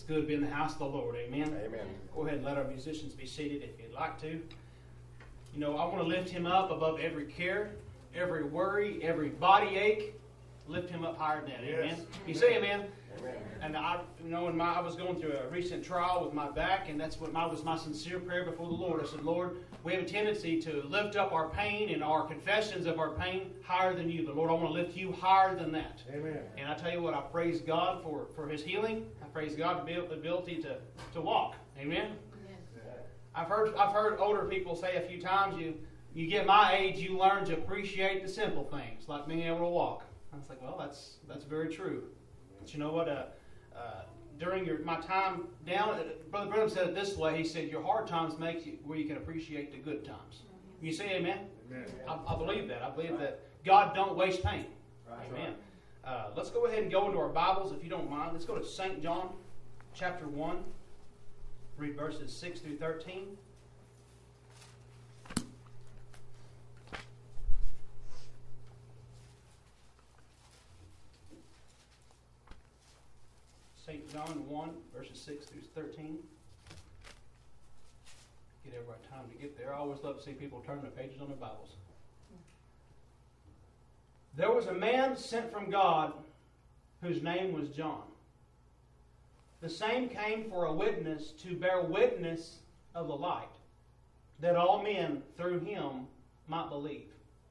good to be in the house of the Lord. Amen. Amen. Go ahead and let our musicians be seated if you'd like to. You know, I want to lift him up above every care, every worry, every body ache. Lift him up higher than that. Amen. Yes. You say amen? Amen. And I was going through a recent trial with my back, and that's what was my sincere prayer before the Lord. I said, Lord, we have a tendency to lift up our pain and our confessions of our pain higher than you. But Lord, I want to lift you higher than that. Amen. And I tell you what, I praise God for his healing. I praise God for the ability to walk. Amen. I've heard older people say a few times, you get my age, you learn to appreciate the simple things, like being able to walk. I was like, well, that's very true. But you know what? During my time down, Brother Branham said it this way. He said, your hard times make you where you can appreciate the good times. You say amen? Amen. I believe that. I believe that God don't waste pain. Amen. Let's go ahead and go into our Bibles, if you don't mind. Let's go to St. John chapter 1. Read verses 6 through 13. St. John 1, verses 6 through 13. Get everybody time to get there. I always love to see people turn the pages on their Bibles. There was a man sent from God whose name was John. The same came for a witness to bear witness of the light, that all men through him might believe.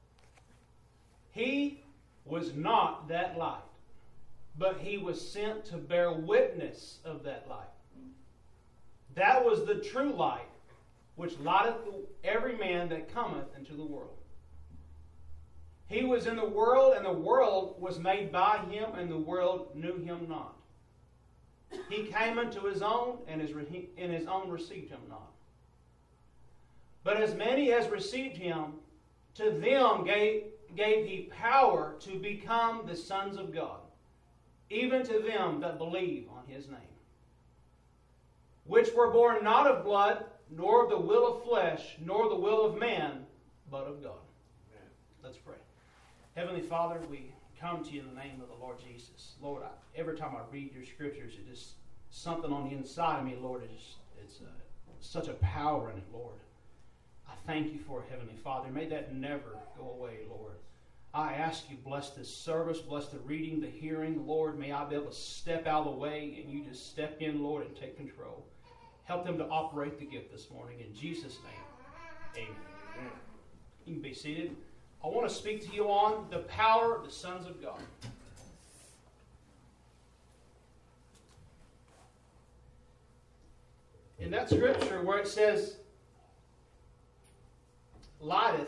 He was not that light, but he was sent to bear witness of that light. That was the true light, which lighteth every man that cometh into the world. He was in the world, and the world was made by him, and the world knew him not. He came unto his own, and his own received him not. But as many as received him, to them gave he power to become the sons of God, even to them that believe on his name, which were born not of blood, nor of the will of flesh, nor the will of man, but of God. Amen. Let's pray. Heavenly Father, we come to you in the name of the Lord Jesus. Lord, every time I read your scriptures, it just something on the inside of me, Lord. It's such a power in it, Lord. I thank you for it, Heavenly Father. May that never go away, Lord. I ask you, bless this service, bless the reading, the hearing, Lord. May I be able to step out of the way and you just step in, Lord, and take control. Help them to operate the gift this morning. In Jesus' name, amen. You can be seated. I want to speak to you on the power of the sons of God. In that scripture where it says, lighteth,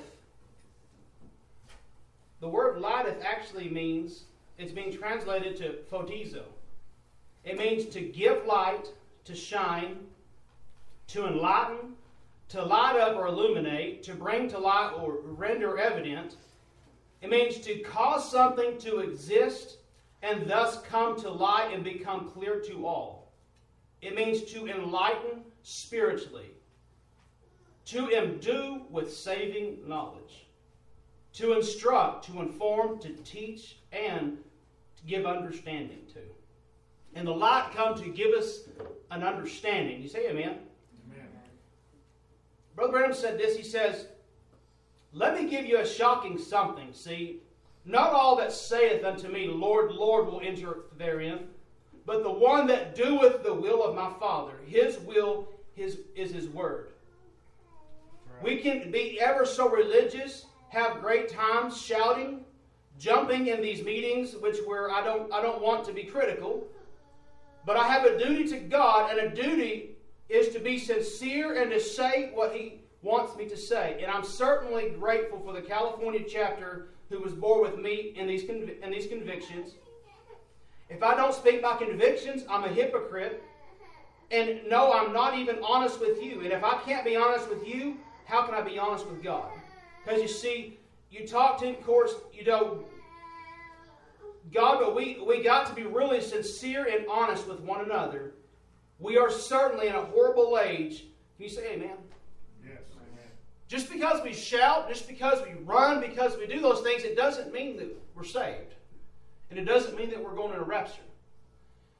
the word lighteth actually means, it's being translated to photizo. It means to give light, to shine, to enlighten, to light up or illuminate, to bring to light or render evident. It means to cause something to exist and thus come to light and become clear to all. It means to enlighten spiritually, to imbue with saving knowledge, to instruct, to inform, to teach, and to give understanding to. And the light come to give us an understanding. You say amen? Amen. Brother Branham said this. He says, let me give you a shocking something. See, not all that saith unto me, Lord, Lord, will enter therein, but the one that doeth the will of my Father. His will is his word. Right. We can be ever so religious, have great times shouting, jumping in these meetings, where I don't want to be critical, but I have a duty to God, and a duty is to be sincere and to say what He wants me to say. And I'm certainly grateful for the California chapter who was born with me in these convictions. If I don't speak my convictions, I'm a hypocrite. And no, I'm not even honest with you. And if I can't be honest with you, how can I be honest with God? Because you see, you talk to, of course, God, but we got to be really sincere and honest with one another. We are certainly in a horrible age. Can you say amen? Yes, amen. Just because we shout, just because we run, because we do those things, it doesn't mean that we're saved. And it doesn't mean that we're going in a rapture.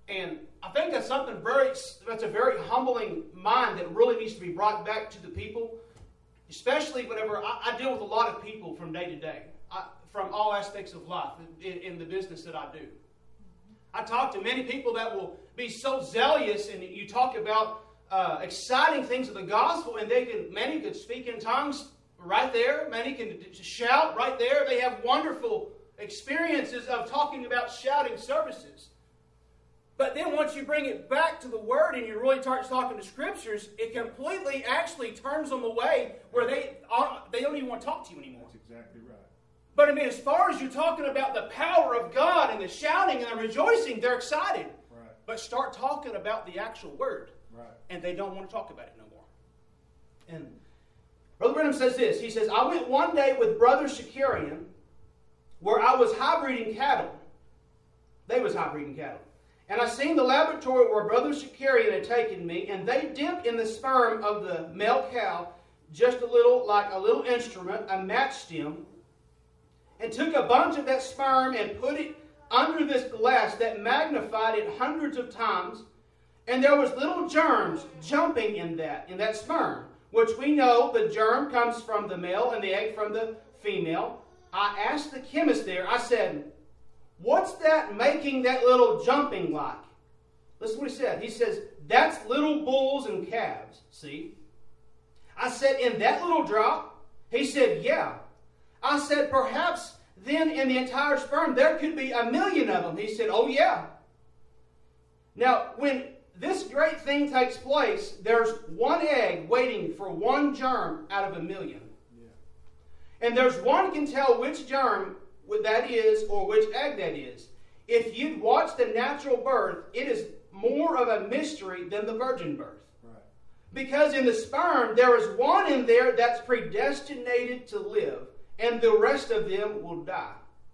And I think that's that's a very humbling mind that really needs to be brought back to the people, especially whenever I deal with a lot of people from day to day, from all aspects of life in the business that I do. I talk to many people that will be so zealous, and you talk about exciting things of the gospel, and many could speak in tongues right there. Many can shout right there. They have wonderful experiences of talking about shouting services. But then once you bring it back to the Word and you really start talking to Scriptures, it completely actually turns them away where they don't even want to talk to you anymore. That's exactly right. But I mean, as far as you're talking about the power of God and the shouting and the rejoicing, they're excited. Right. But start talking about the actual Word. Right. And they don't want to talk about it no more. And Brother Branham says this. He says, I went one day with Brother Shakarian where I was high-breeding cattle. They was high-breeding cattle. And I seen the laboratory where Brother Shakarian had taken me, and they dipped in the sperm of the male cow just a little, like a little instrument, a match stem, and took a bunch of that sperm and put it under this glass that magnified it hundreds of times, and there was little germs jumping in that sperm, which we know the germ comes from the male and the egg from the female. I asked the chemist there, I said, what's that making that little jumping like? Listen to what he said. He says, that's little bulls and calves, see? I said, in that little drop? He said, yeah. I said, perhaps then in the entire sperm there could be 1,000,000 of them. He said, oh yeah. Now, when this great thing takes place, there's one egg waiting for one germ out of 1,000,000. Yeah. And there's one can tell which germ that is or which egg that is. If you'd watch the natural birth, it is more of a mystery than the virgin birth. Right. Because in the sperm, there is one in there that's predestinated to live, and the rest of them will die.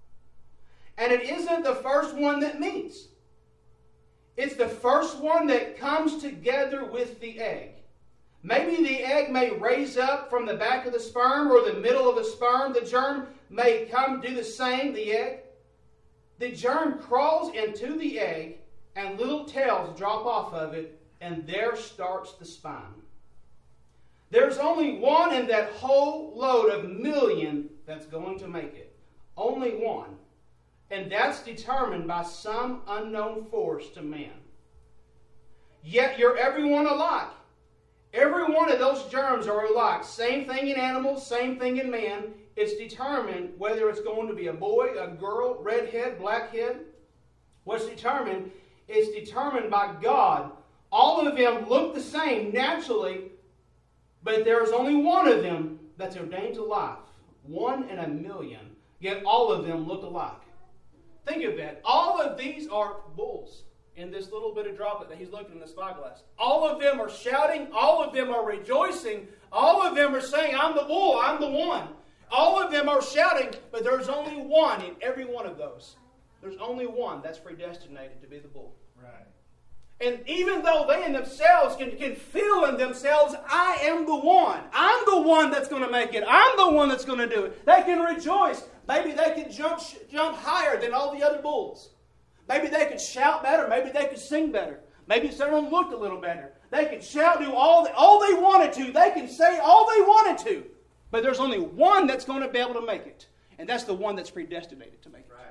And it isn't the first one that meets. It's the first one that comes together with the egg. Maybe the egg may raise up from the back of the sperm or the middle of the sperm. The germ may come do the same, the egg. The germ crawls into the egg and little tails drop off of it, and there starts the spine. There's only one in that whole load of 1,000,000 that's going to make it. Only one. And that's determined by some unknown force to man. Yet you're everyone alike. Every one of those germs are alike. Same thing in animals, same thing in man. It's determined whether it's going to be a boy, a girl, redhead, blackhead. What's determined? It's determined by God. All of them look the same naturally, but there's only one of them that's ordained to life. 1 in 1,000,000. Yet all of them look alike. Think of that. All of these are bulls in this little bit of droplet that he's looking in the spyglass. All of them are shouting. All of them are rejoicing. All of them are saying, I'm the bull. I'm the one. All of them are shouting, but there's only one in every one of those. There's only one that's predestinated to be the bull. Right. And even though they in themselves can feel in themselves, I am the one. I'm the one that's going to make it. I'm the one that's going to do it. They can rejoice. Maybe they can jump higher than all the other bulls. Maybe they could shout better. Maybe they could sing better. Maybe some of them looked a little better. They could shout, do all they wanted to. They can say all they wanted to. But there's only one that's going to be able to make it. And that's the one that's predestinated to make it. Right.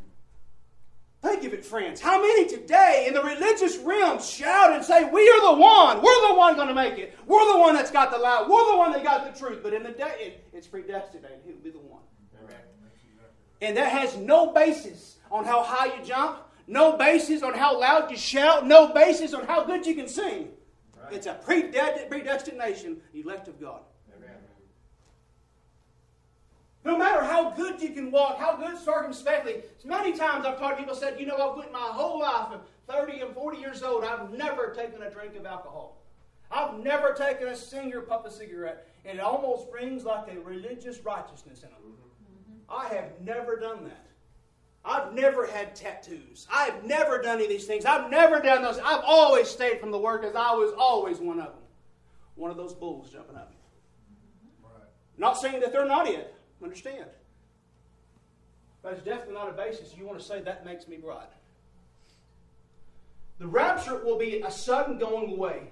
Think of it, friends. How many today in the religious realm shout and say, we are the one. We're the one going to make it. We're the one that's got the lie. We're the one that got the truth. But in the day, it's predestinated. He'll be the one. Right. And that has no basis on how high you jump. No basis on how loud you shout. No basis on how good you can sing. Right. It's a predestination, elect of God. Amen. No matter how good you can walk, how good circumspectly. Many times I've talked to people said, I've went my whole life, at 30 and 40 years old, I've never taken a drink of alcohol. I've never taken a single puff of cigarette. And it almost brings like a religious righteousness in them. Mm-hmm. I have never done that. I've never had tattoos. I've never done any of these things. I've never done those. I've always stayed from the Word because I was always one of them. One of those bulls jumping up. Right. Not saying that they're not it. Understand. But it's definitely not a basis you want to say that makes me right. The rapture will be a sudden going away.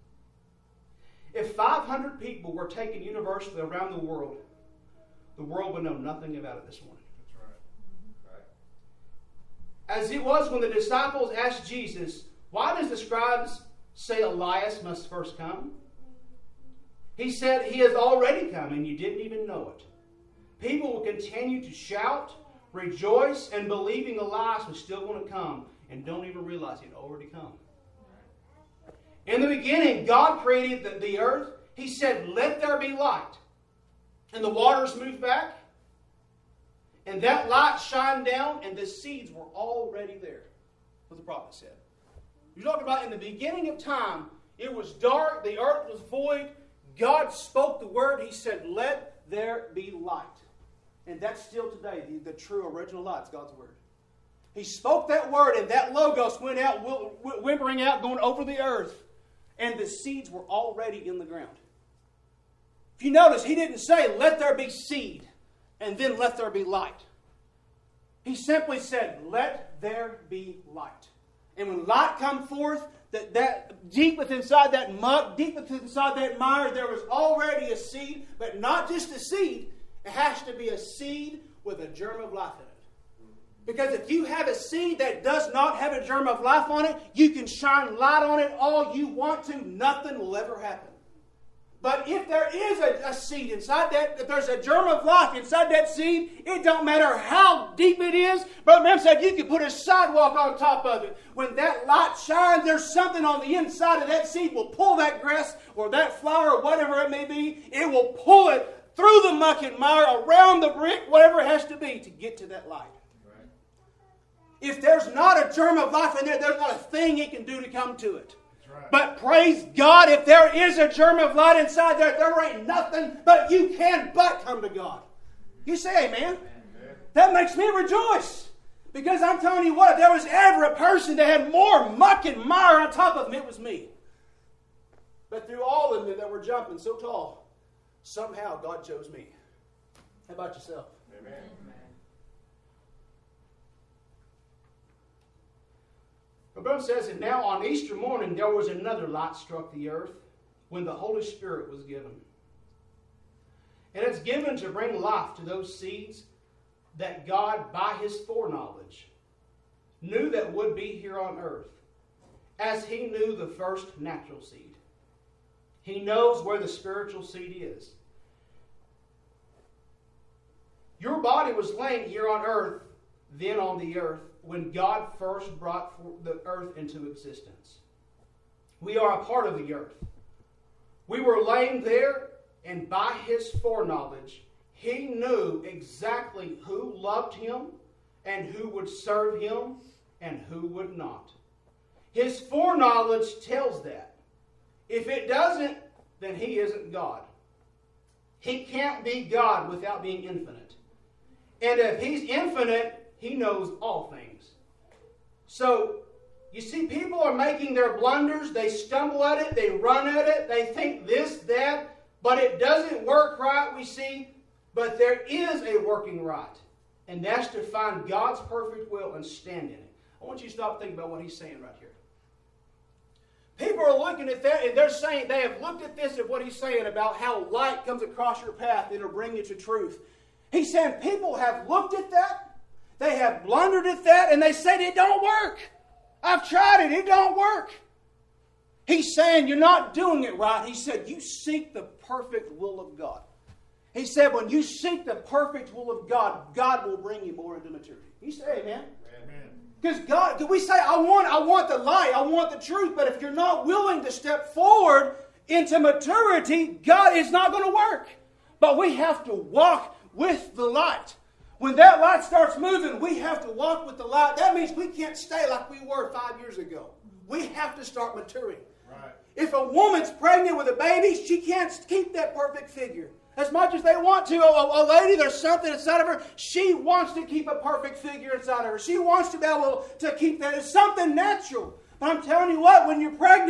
If 500 people were taken universally around the world would know nothing about it this morning. That's right. As it was when the disciples asked Jesus, why does the scribes say Elias must first come? He said, he has already come and you didn't even know it. People will continue to shout, rejoice, and believing Elias was still going to come and don't even realize he'd already come. In the beginning, God created the earth. He said, let there be light. And the waters moved back. And that light shined down and the seeds were already there. What the prophet said. You're talking about in the beginning of time, it was dark, the earth was void. God spoke the word. He said, let there be light. And that's still today the true original light. It's God's word. He spoke that word and that logos went out, whimpering out, going over the earth. And the seeds were already in the ground. If you notice, he didn't say, let there be seed, and then let there be light. He simply said, let there be light. And when light come forth, that deep within inside that muck, deep within inside that mire, there was already a seed, but not just a seed. It has to be a seed with a germ of life in it. Because if you have a seed that does not have a germ of life on it, you can shine light on it all you want to. Nothing will ever happen. But if there is a seed inside that, if there's a germ of life inside that seed, it don't matter how deep it is. Brother Branham said you can put a sidewalk on top of it. When that light shines, there's something on the inside of that seed will pull that grass or that flower or whatever it may be. It will pull it through the muck and mire, around the brick, whatever it has to be to get to that light. Right. If there's not a germ of life in there, there's not a thing it can do to come to it. Right. But praise God, if there is a germ of light inside there, there ain't nothing but you can but come to God. You say amen? Amen. That makes me rejoice. Because I'm telling you what, if there was ever a person that had more muck and mire on top of them, it was me. But through all of them that were jumping so tall, somehow God chose me. How about yourself? Amen. The Bible says, and now on Easter morning there was another light struck the earth when the Holy Spirit was given. And it's given to bring life to those seeds that God, by His foreknowledge, knew that would be here on earth, as He knew the first natural seed. He knows where the spiritual seed is. Your body was laying here on earth, then on the earth, when God first brought the earth into existence. We are a part of the earth. We were laying there, and by His foreknowledge, He knew exactly who loved Him and who would serve Him and who would not. His foreknowledge tells that. If it doesn't, then He isn't God. He can't be God without being infinite. And if He's infinite, He knows all things. So, you see, people are making their blunders. They stumble at it. They run at it. They think this, that. But it doesn't work right, we see. But there is a working right. And that's to find God's perfect will and stand in it. I want you to stop thinking about what He's saying right here. People are looking at that and they're saying, they have looked at this and what He's saying about how light comes across your path and it'll bring you to truth. He's saying people have looked at that. They have blundered at that and they said it don't work. I've tried it. It don't work. He's saying you're not doing it right. He said you seek the perfect will of God. He said when you seek the perfect will of God, God will bring you more into maturity. You say amen? Amen. Because God, we say I want the light, I want the truth, but if you're not willing to step forward into maturity, God is not going to work. But we have to walk with the light. When that light starts moving, we have to walk with the light. That means we can't stay like we were 5 years ago. We have to start maturing. Right. If a woman's pregnant with a baby, she can't keep that perfect figure. As much as they want to, a lady, there's something inside of her. She wants to keep a perfect figure inside of her. She wants to be able to keep that. It's something natural. But I'm telling you what, when you're pregnant,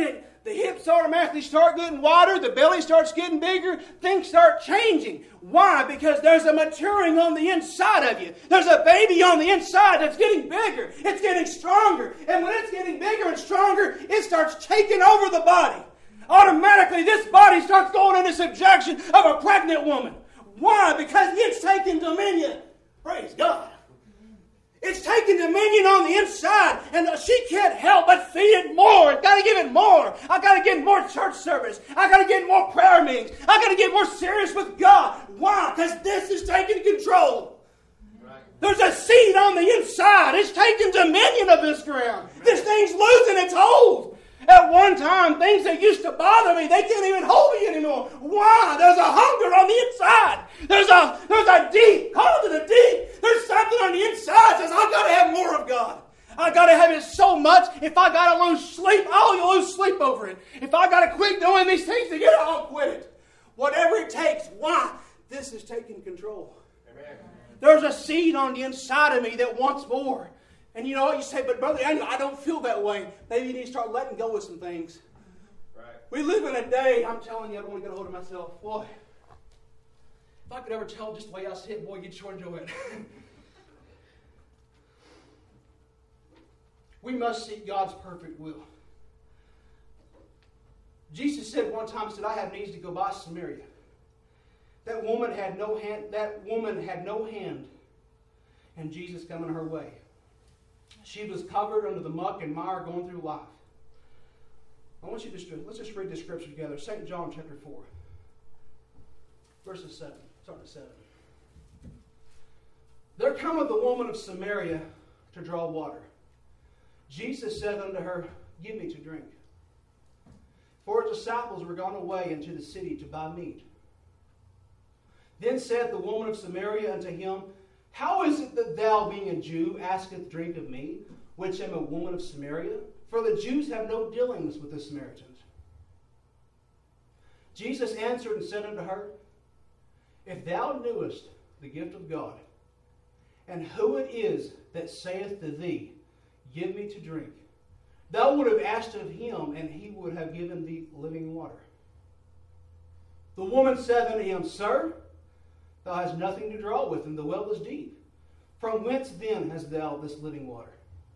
The hips automatically start getting wider. The belly starts getting bigger. Things start changing. Why? Because there's a maturing on the inside of you. There's a baby on the inside that's getting bigger. It's getting stronger. And when it's getting bigger and stronger, it starts taking over the body. Automatically, this body starts going into subjection of a pregnant woman. Why? Because it's taking dominion. Praise God. It's taking dominion on the inside, and she can't help but feed it more. I've got to give it more. I've got to get more church service. I've got to get more prayer meetings. I've got to get more serious with God. Why? Because this is taking control. Right. There's a seed on the inside. It's taking dominion of this ground. Right. This thing's losing its hold. At one time, things that used to bother me, they can't even hold me anymore. Why? There's a hunger on the inside. There's a deep, call to the deep. There's something on the inside that says, I've got to have more of God. I've got to have it so much. If I got to lose sleep, I'll lose sleep over it. If I got to quit doing these things to get it, I'll quit it. Whatever it takes. Why? This is taking control. Amen. There's a seed on the inside of me that wants more. And you know what? You say, but brother, I don't feel that way. Maybe you need to start letting go of some things. Right. We live in a day, I'm telling you, I don't want to get a hold of myself. Boy, if I could ever tell just the way I see it, boy, you'd sure enjoy it. We must seek God's perfect will. Jesus said one time, he said, I have needs to go by Samaria. That woman had no hand, and Jesus coming her way. She was covered under the muck and mire going through life. I want you to let's just read this scripture together. 2 John chapter 4. Verses 7. Starting at 7. There cometh the woman of Samaria to draw water. Jesus said unto her, Give me to drink. For his disciples were gone away into the city to buy meat. Then said the woman of Samaria unto him, How is it that thou, being a Jew, askest drink of me, which am a woman of Samaria? For the Jews have no dealings with the Samaritans. Jesus answered and said unto her, If thou knewest the gift of God, and who it is that saith to thee, Give me to drink, thou would have asked of him, and he would have given thee living water. The woman said unto him, Sir, thou hast nothing to draw with, and the well is deep. From whence then hast thou this living water?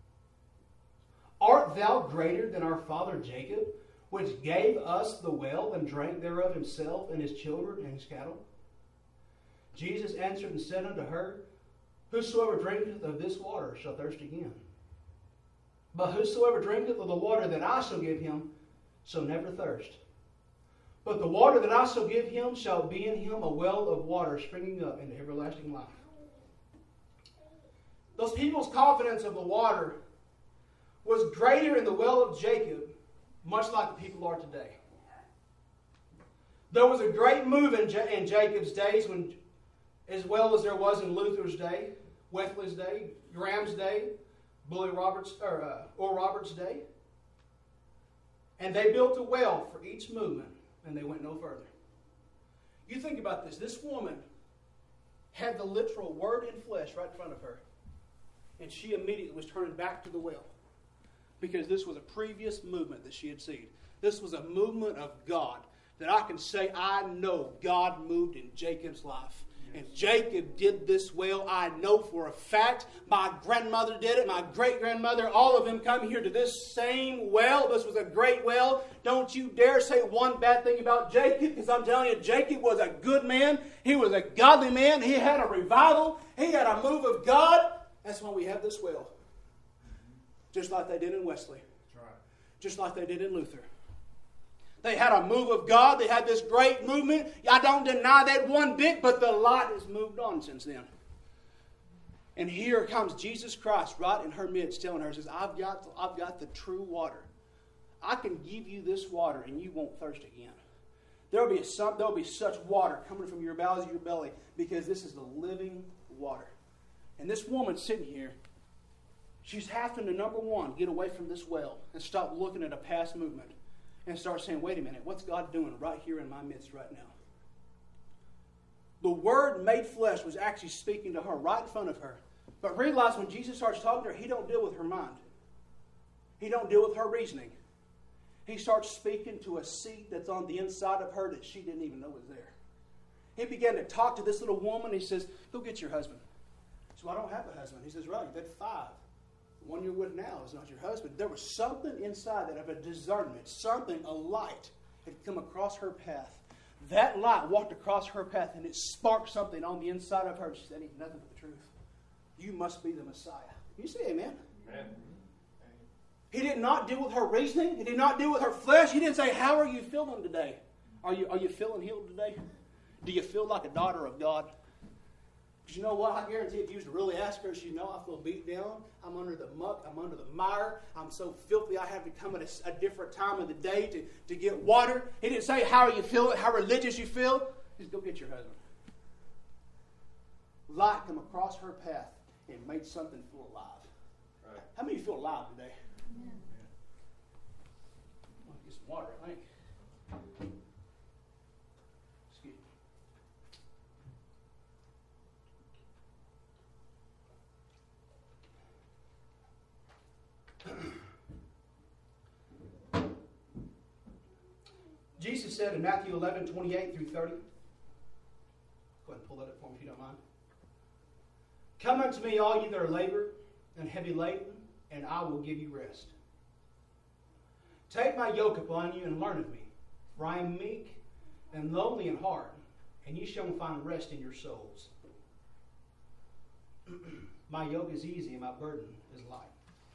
Art thou greater than our father Jacob, which gave us the well, and drank thereof himself, and his children, and his cattle? Jesus answered and said unto her, Whosoever drinketh of this water shall thirst again. But whosoever drinketh of the water that I shall give him shall never thirst. But the water that I shall give him shall be in him a well of water springing up into everlasting life. Those people's confidence of the water was greater in the well of Jacob, much like the people are today. There was a great move in Jacob's days, when, as well as there was in Luther's day, Wesley's day, Graham's day, Oral Roberts' day. And they built a well for each movement, and they went no further. You think about this. This woman had the literal word in flesh right in front of her. And she immediately was turning back to the well. Because this was a previous movement that she had seen. This was a movement of God. That I can say, I know God moved in Jacob's life. And Jacob did this well. I know for a fact. My grandmother did it. My great-grandmother. All of them come here to this same well. This was a great well. Don't you dare say one bad thing about Jacob. Because I'm telling you, Jacob was a good man. He was a godly man. He had a revival. He had a move of God. That's why we have this well. Just like they did in Wesley. That's right. Just like they did in Luther. They had a move of God. They had this great movement. I don't deny that one bit, but the light has moved on since then. And here comes Jesus Christ right in her midst, telling her, says, I've got the true water. I can give you this water, and you won't thirst again. There'll be such water coming from your bowels of your belly, because this is the living water. And this woman sitting here, she's having to, number one, get away from this well and stop looking at a past movement. And start saying, wait a minute, what's God doing right here in my midst right now? The Word made flesh was actually speaking to her right in front of her. But realize when Jesus starts talking to her, He don't deal with her mind. He don't deal with her reasoning. He starts speaking to a seat that's on the inside of her that she didn't even know was there. He began to talk to this little woman. He says, go get your husband. So I don't have a husband. He says, right, you've had 5. The one you're with now is not your husband. There was something inside that of a discernment, something, a light had come across her path. That light walked across her path and it sparked something on the inside of her. She said, that ain't nothing but the truth. You must be the Messiah. You say amen? Amen. He did not deal with her reasoning. He did not deal with her flesh. He didn't say, how are you feeling today? Are you feeling healed today? Do you feel like a daughter of God? Because you know what? I guarantee if you was to really ask her, she'd know I feel beat down. I'm under the muck. I'm under the mire. I'm so filthy I have to come at a different time of the day to get water. He didn't say, how are you feeling? How religious you feel? He said, go get your husband. Light come across her path and made something feel alive. Right. How many of you feel alive today? I'll get some water, I think. Excuse me. Jesus said in Matthew 11:28 through 30. Go ahead and pull that up for me if you don't mind. Come unto me, all ye that are labor and heavy laden, and I will give you rest. Take my yoke upon you and learn of me, for I am meek and lowly in heart, and ye shall find rest in your souls. My yoke is easy and my burden is light.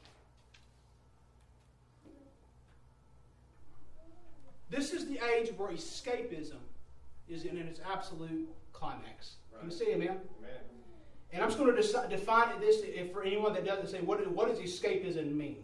This is the age where escapism is in its absolute climax. Right. Can you say amen? Amen. And I'm just going to define this for anyone that doesn't say, what does escapism mean?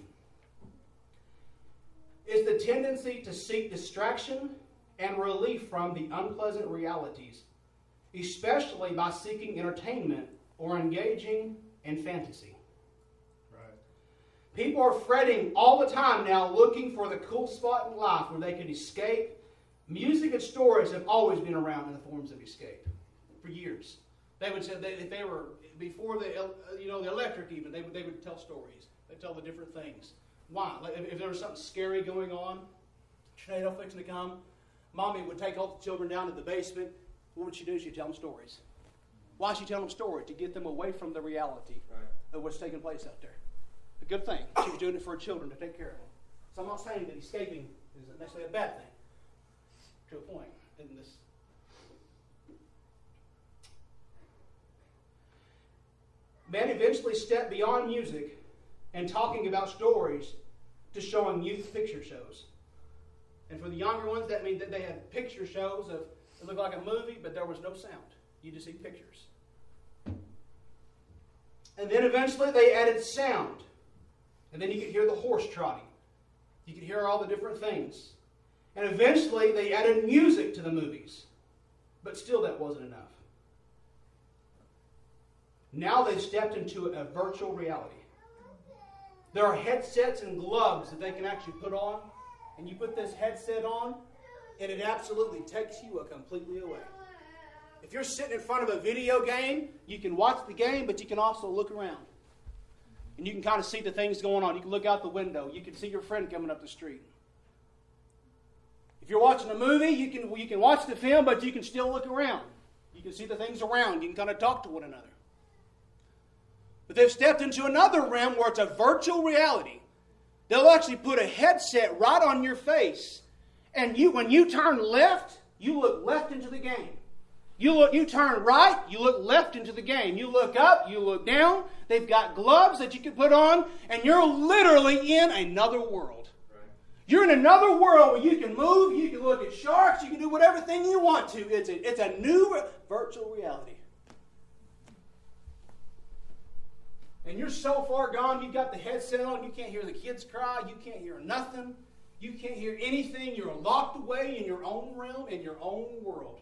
It's the tendency to seek distraction and relief from the unpleasant realities, especially by seeking entertainment or engaging in fantasy. Right. People are fretting all the time now, looking for the cool spot in life where they can escape. Music and stories have always been around in the forms of escape for years. They would say if they were before the electric even, they would tell stories. They tell the different things. Why? Like if there was something scary going on, tornado fixing to come, Mommy would take all the children down to the basement. What would she do? She'd tell them stories. Why is she telling them stories? To get them away from the reality of what's taking place out there. A good thing. She was doing it for her children to take care of them. So I'm not saying that escaping is necessarily a bad thing. To a point in this. Men eventually stepped beyond music and talking about stories to showing youth picture shows. And for the younger ones, that means that they had picture shows of it looked like a movie, but there was no sound. You just see pictures. And then eventually they added sound. And then you could hear the horse trotting. You could hear all the different things. And eventually they added music to the movies. But still that wasn't enough. Now they've stepped into a virtual reality. There are headsets and gloves that they can actually put on. And you put this headset on, and it absolutely takes you completely away. If you're sitting in front of a video game, you can watch the game, but you can also look around. And you can kind of see the things going on. You can look out the window. You can see your friend coming up the street. If you're watching a movie, you can watch the film, but you can still look around. You can see the things around. You can kind of talk to one another. But they've stepped into another realm where it's a virtual reality. They'll actually put a headset right on your face. And when you turn left, you look left into the game. You turn right, you look left into the game. You look up, you look down. They've got gloves that you can put on, and you're literally in another world. Right. You're in another world where you can move, you can look at sharks, you can do whatever thing you want to. It's a new virtual reality. And you're so far gone, you've got the headset on, you can't hear the kids cry, you can't hear nothing. You can't hear anything. You're locked away in your own realm, in your own world.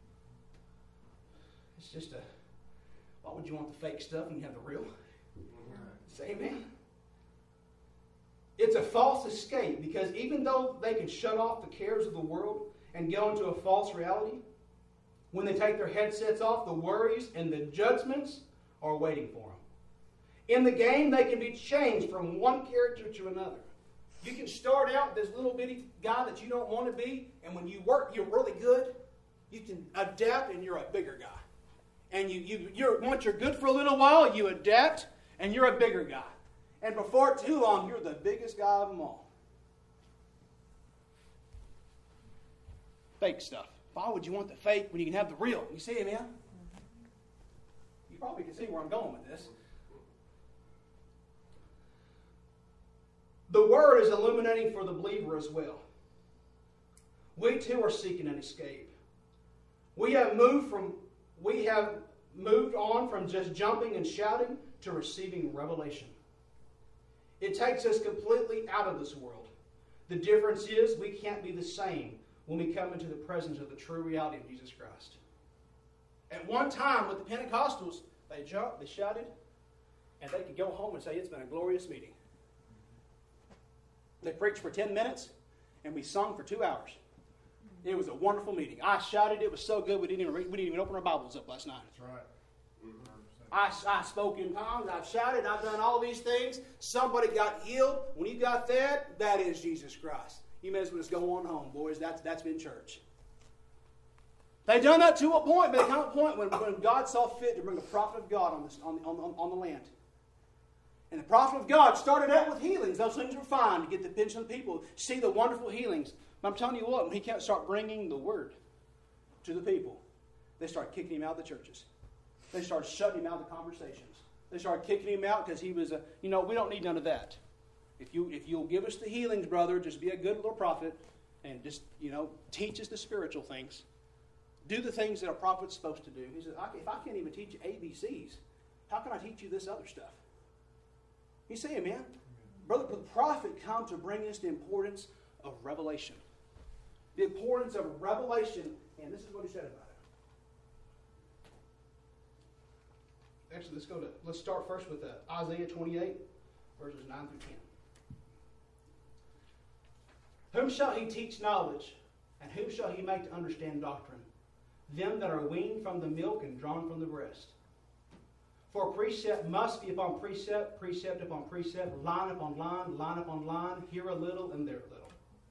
It's just why would you want the fake stuff when you have the real? Say amen. It's a false escape because even though they can shut off the cares of the world and go into a false reality, when they take their headsets off, the worries and the judgments are waiting for them. In the game, they can be changed from one character to another. You can start out this little bitty guy that you don't want to be, and when you work, you're really good. You can adapt, and you're a bigger guy. And once you're good for a little while, you adapt, and you're a bigger guy. And before too long, you're the biggest guy of them all. Fake stuff. Why would you want the fake when you can have the real? You see it, man? You probably can see where I'm going with this. The Word is illuminating for the believer as well. We too are seeking an escape. We have moved on from just jumping and shouting to receiving revelation. It takes us completely out of this world. The difference is we can't be the same when we come into the presence of the true reality of Jesus Christ. At one time with the Pentecostals, they jumped, they shouted, and they could go home and say, it's been a glorious meeting. They preached for 10 minutes, and we sung for 2 hours. It was a wonderful meeting. I shouted. It was so good we didn't even open our Bibles up last night. That's right. I spoke in tongues. I've shouted. I've done all these things. Somebody got healed. When you got that, that is Jesus Christ. You may as well just go on home, boys. That's been church. They done that to a point, but there came a point when God saw fit to bring a prophet of God on the land. And the prophet of God started out with healings. Those things were fine to get the attention of the people, see the wonderful healings. But I'm telling you what, when he can't start bringing the word to the people, they start kicking him out of the churches. They started shutting him out of the conversations. They started kicking him out because he was we don't need none of that. If you'll give us the healings, brother, just be a good little prophet and just, teach us the spiritual things. Do the things that a prophet's supposed to do. He said, if I can't even teach you ABCs, how can I teach you this other stuff? You see it, man? Brother, the prophet come to bring us the importance of revelation. The importance of revelation, and this is what he said about it. Actually, let's start first with Isaiah 28, verses 9 through 10. Whom shall he teach knowledge, and whom shall he make to understand doctrine? Them that are weaned from the milk and drawn from the breast. For precept must be upon precept, precept upon precept, line upon line, here a little and there a little.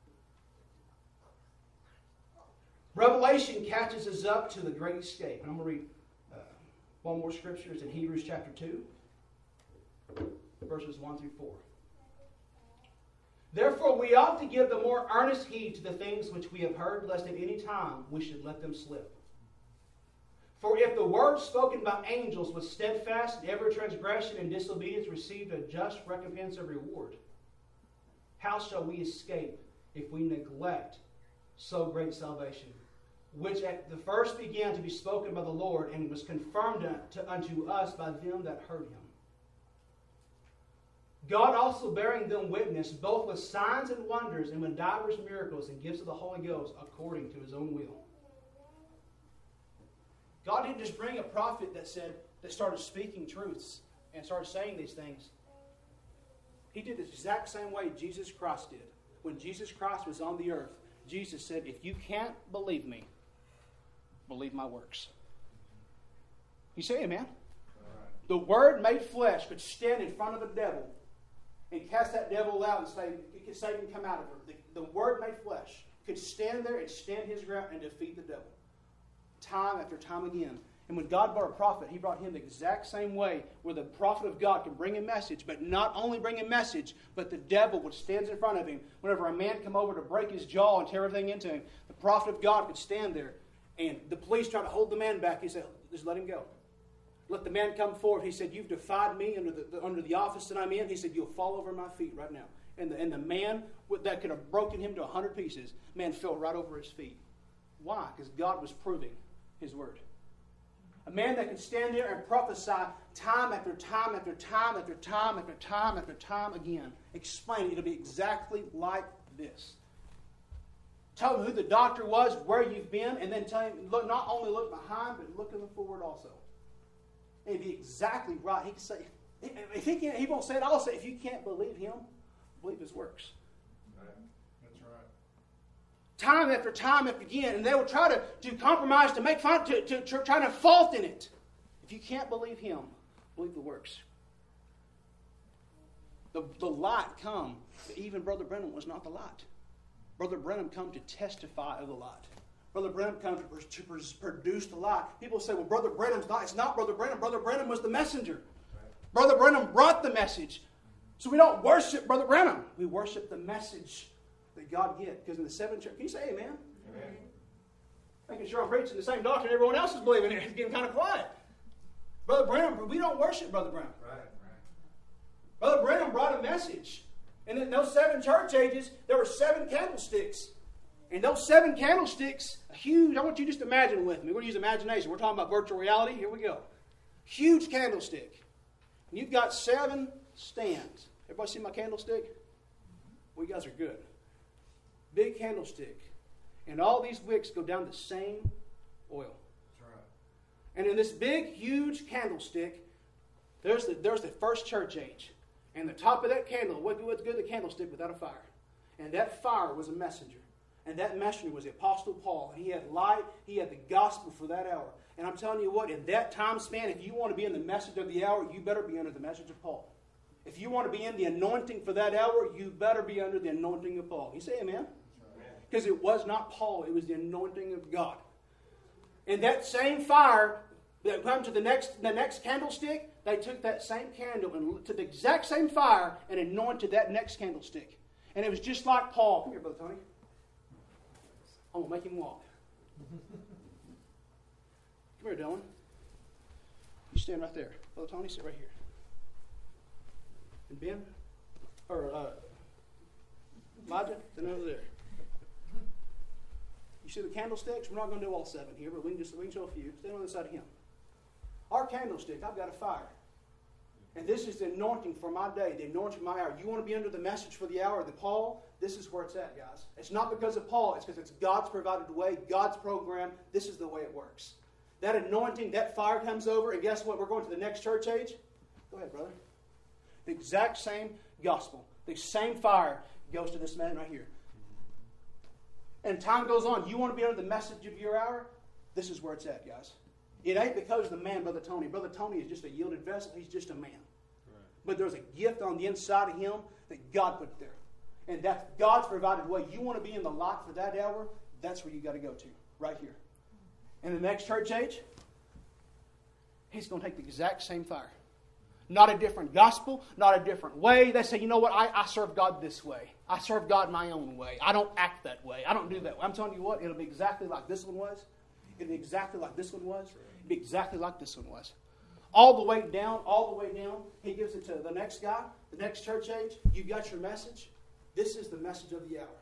Revelation catches us up to the great escape. And I'm going to read one more scripture. It's in Hebrews chapter 2, verses 1 through 4. Therefore we ought to give the more earnest heed to the things which we have heard, lest at any time we should let them slip. For if the word spoken by angels was steadfast, and every transgression and disobedience received a just recompense of reward, how shall we escape if we neglect so great salvation, which at the first began to be spoken by the Lord, and was confirmed unto us by them that heard him? God also bearing them witness, both with signs and wonders, and with divers miracles and gifts of the Holy Ghost, according to his own will. God didn't just bring a prophet that started speaking truths and started saying these things. He did the exact same way Jesus Christ did. When Jesus Christ was on the earth, Jesus said, if you can't believe me, believe my works. You see it, man? Right. The Word made flesh could stand in front of a devil and cast that devil out and say, Satan, come out of her. The Word made flesh could stand there and stand his ground and defeat the devil. Time after time again. And when God brought a prophet, he brought him the exact same way, where the prophet of God can bring a message, but not only bring a message, but the devil, which stands in front of him, whenever a man come over to break his jaw and tear everything into him, the prophet of God could stand there, and the police try to hold the man back. He said, just let him go. Let the man come forward. He said, you've defied me under the office that I'm in. He said, you'll fall over my feet right now. And the man that could have broken him to 100 pieces, man fell right over his feet. Why? Because God was proving his word. A man that can stand there and prophesy time after time after time after time after time after time again. Explain it. It'll be exactly like this. Tell him who the doctor was, where you've been, and then tell him, look, not only look behind, but looking forward also. And it'll be exactly right. He can say, if he can't, he won't say it. I'll say, if you can't believe him, believe his works. Time after time after again, and they will try to compromise, to make fun, to try to fault in it. If you can't believe him, believe the works. The light come, but even Brother Branham was not the light. Brother Branham come to testify of the light. Brother Branham come to produce the light. People say, well, Brother Branham's not. It's not Brother Branham. Brother Branham was the messenger. Right. Brother Branham brought the message. So we don't worship Brother Branham. We worship the message that God gives. Because in the 7th church, can you say amen? Amen. Making sure I'm preaching the same doctrine everyone else is believing in. It's getting kind of quiet. Brother Branham, we don't worship Brother Branham. Right. Brother Branham brought a message. And in those 7 church ages, there were 7 candlesticks. And those 7 candlesticks, huge, I want you to just imagine with me. We're going to use imagination. We're talking about virtual reality. Here we go. Huge candlestick. And you've got 7 stands. Everybody see my candlestick? Well, you guys are good. Big candlestick. And all these wicks go down the same oil. That's right. And in this big, huge candlestick, there's the first church age. And the top of that candle, what's good the candlestick without a fire? And that fire was a messenger. And that messenger was the Apostle Paul. And he had light, he had the gospel for that hour. And I'm telling you what, in that time span, if you want to be in the message of the hour, you better be under the message of Paul. If you want to be in the anointing for that hour, you better be under the anointing of Paul. You say amen? Because it was not Paul, it was the anointing of God. And that same fire that come to the next candlestick, they took that same candle and took the exact same fire and anointed that next candlestick. And it was just like Paul. Come here, Brother Tony. I'm going to make him walk. Come here, Dylan. You stand right there. Brother Tony, sit right here. And Ben, or Elijah, stand over there. You see the candlesticks? We're not going to do all 7 here, but we can show a few. Stand on the side of him. Our candlestick, I've got a fire. And this is the anointing for my day, the anointing for my hour. You want to be under the message for the hour of the Paul? This is where it's at, guys. It's not because of Paul. It's because it's God's provided way, God's program. This is the way it works. That anointing, that fire comes over, and guess what? We're going to the next church age. Go ahead, brother. The exact same gospel, the same fire goes to this man right here. And time goes on. You want to be under the message of your hour? This is where it's at, guys. It ain't because of the man, Brother Tony. Brother Tony is just a yielded vessel. He's just a man. Right. But there's a gift on the inside of him that God put there. And that's God's provided way. You want to be in the light for that hour? That's where you got to go to, right here. In the next church age, he's going to take the exact same fire. Not a different gospel, not a different way. They say, you know what, I serve God this way. I serve God my own way. I don't act that way. I don't do that way. I'm telling you what, it'll be exactly like this one was. It'll be exactly like this one was. It'll be exactly like this one was. All the way down. He gives it to the next guy, the next church age. You got your message. This is the message of the hour.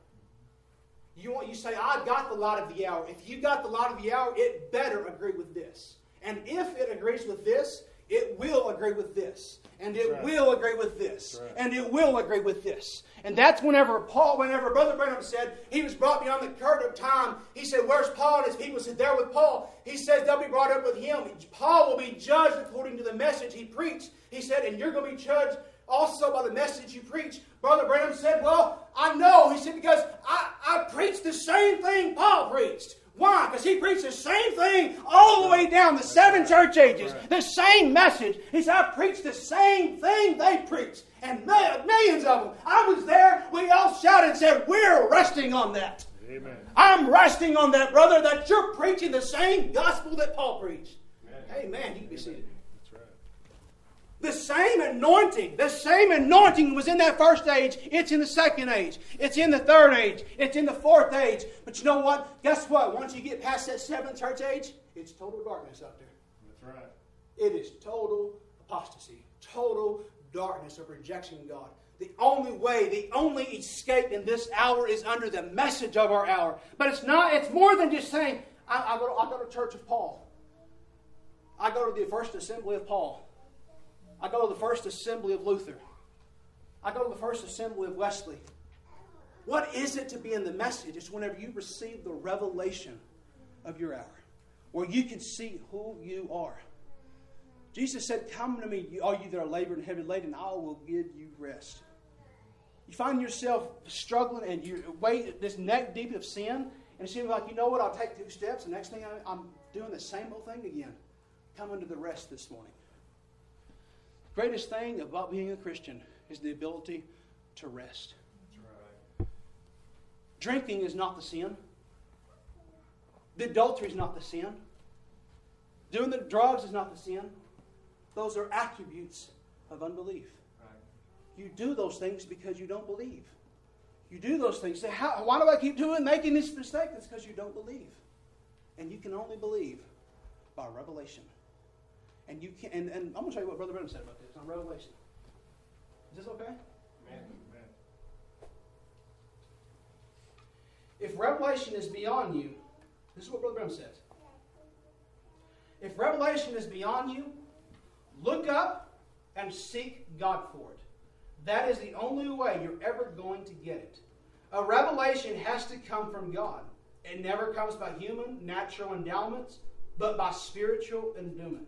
You say, I got the light of the hour. If you got the light of the hour, it better agree with this. And if it agrees with this, it will agree with this. And it will agree with this. And it will agree with this. And that's whenever Brother Branham said he was brought beyond the curve of time, he said, where's Paul? And his people said, there with Paul. He says they'll be brought up with him. Paul will be judged according to the message he preached. He said, and you're going to be judged also by the message you preach. Brother Branham said, well, I know. He said, because I preached the same thing Paul preached. Why? Because he preached the same thing all the way down the 7 church ages. Right. The same message. He said, I preached the same thing they preached. And millions of them. I was there. We all shouted and said, we're resting on that. Amen. I'm resting on that, brother, that you're preaching the same gospel that Paul preached. Amen. Amen. You can be seated. The same anointing was in that first age. It's in the second age. It's in the third age. It's in the fourth age. But you know what? Guess what? Once you get past that 7th church age, it's total darkness out there. That's right. It is total apostasy. Total darkness of rejection of God. The only way, the only escape in this hour is under the message of our hour. But it's not. It's more than just saying, I go to Church of Paul. I go to the First Assembly of Paul. I go to the First Assembly of Luther. I go to the First Assembly of Wesley. What is it to be in the message? It's whenever you receive the revelation of your hour, where you can see who you are. Jesus said, come to me, all you that are laboring and heavy laden, I will give you rest. You find yourself struggling and you wait this neck deep of sin, and it seems like, you know what, I'll take 2 steps, and next thing I'm doing the same old thing again. Come into the rest this morning. Greatest thing about being a Christian is the ability to rest. That's right. Drinking is not the sin. The adultery is not the sin. Doing the drugs is not the sin. Those are attributes of unbelief. Right. You do those things because you don't believe. You do those things. Say, why do I keep making this mistake? It's because you don't believe. And you can only believe by revelation. And you can. And I'm going to show you what Brother Branham said about this on Revelation. Is this okay? Amen. If revelation is beyond you, this is what Brother Branham says. If revelation is beyond you, look up and seek God for it. That is the only way you're ever going to get it. A revelation has to come from God. It never comes by human, natural endowments, but by spiritual endowment.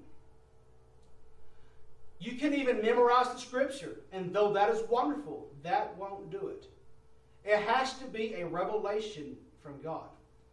You can even memorize the Scripture, and though that is wonderful, that won't do it. It has to be a revelation from God.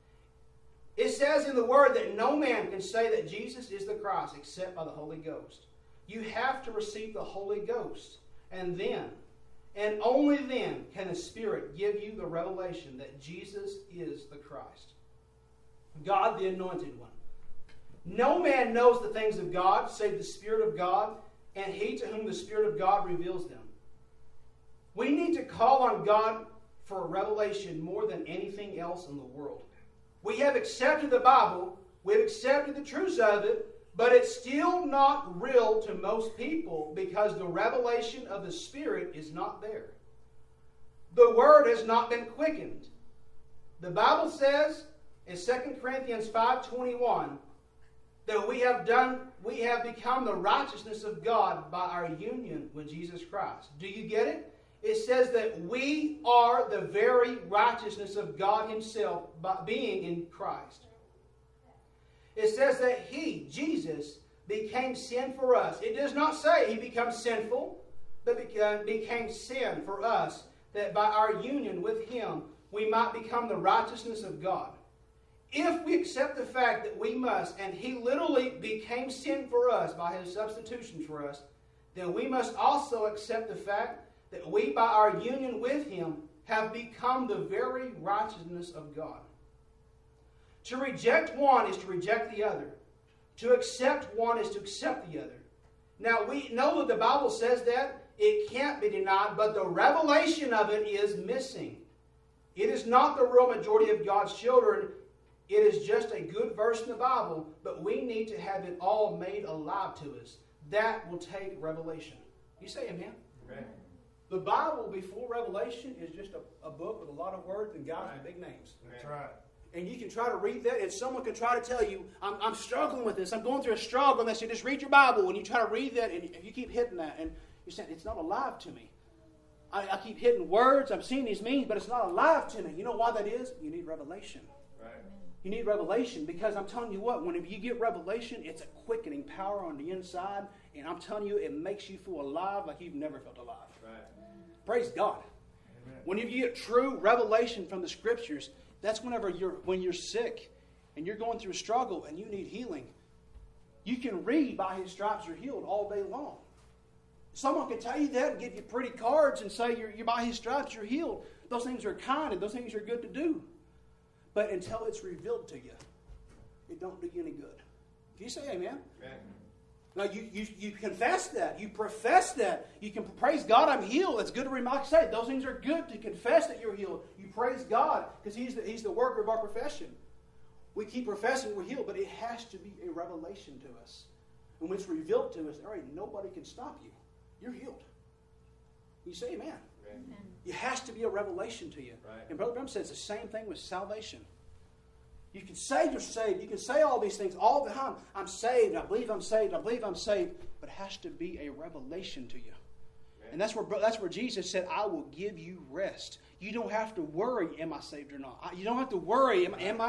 It says in the Word that no man can say that Jesus is the Christ except by the Holy Ghost. You have to receive the Holy Ghost, and then, and only then, can the Spirit give you the revelation that Jesus is the Christ. God, the Anointed One. No man knows the things of God save the Spirit of God, and he to whom the Spirit of God reveals them. We need to call on God for a revelation more than anything else in the world. We have accepted the Bible, we've accepted the truths of it, but it's still not real to most people because the revelation of the Spirit is not there. The Word has not been quickened. The Bible says in 2 Corinthians 5:21 that we have become the righteousness of God by our union with Jesus Christ. Do you get it? It says that we are the very righteousness of God Himself by being in Christ. It says that He, Jesus, became sin for us. It does not say He becomes sinful, but became sin for us, that by our union with Him we might become the righteousness of God. If we accept the fact that we must, and He literally became sin for us by His substitution for us, then we must also accept the fact that we, by our union with Him, have become the very righteousness of God. To reject one is to reject the other. To accept one is to accept the other. Now, we know that the Bible says that it can't be denied, but the revelation of it is missing. It is not the real majority of God's children. It is just a good verse in the Bible, but we need to have it all made alive to us. That will take revelation. You say amen? Amen. The Bible before Revelation is just a book with a lot of words and guys with big names. That's right. And you can try to read that, and someone can try to tell you, I'm struggling with this. I'm going through a struggle. And they say, just read your Bible. And you try to read that, and you keep hitting that. And you're saying, it's not alive to me. I keep hitting words. I'm seeing these meanings, but it's not alive to me. You know why that is? You need revelation. Right. You need revelation because I'm telling you what, whenever you get revelation, it's a quickening power on the inside. And I'm telling you, it makes you feel alive like you've never felt alive. Right. Praise God. Amen. Whenever you get true revelation from the Scriptures, that's when you're sick and you're going through a struggle and you need healing. You can read by His stripes you're healed all day long. Someone can tell you that and give you pretty cards and say you're by His stripes you're healed. Those things are kind and those things are good to do. But until it's revealed to you, it don't do you any good. Can you say amen? Amen. Now, you confess that. You profess that. You can praise God, I'm healed. It's good to remind, say, those things are good to confess that you're healed. You praise God because He's the worker of our profession. We keep professing we're healed, but it has to be a revelation to us. And when it's revealed to us, all right, nobody can stop you. You're healed. You say amen. Amen. It has to be a revelation to you. Right. And Brother Branham says the same thing with salvation. You can say you're saved. You can say all these things all the time. I'm saved. I believe I'm saved. I believe I'm saved. But it has to be a revelation to you. Amen. And that's where Jesus said, I will give you rest. You don't have to worry, am I saved or not? You don't have to worry, am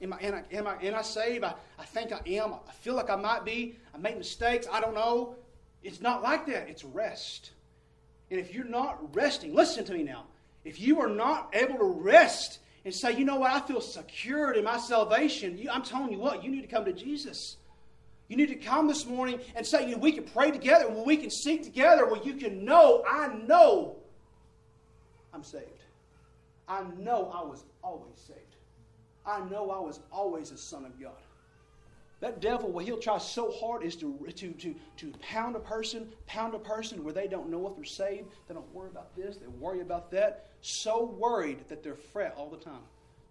I saved? I think I am. I feel like I might be. I made mistakes. I don't know. It's not like that. It's rest. And if you're not resting, listen to me now. If you are not able to rest and say, you know what, I feel secured in my salvation, I'm telling you what, you need to come to Jesus. You need to come this morning and say, we can pray together, we can seek together, where you can know, I know I'm saved. I know I was always saved. I know I was always a son of God. That devil, what he'll try so hard is to pound a person where they don't know if they're saved. They don't worry about this, they worry about that. So worried that they're fret all the time.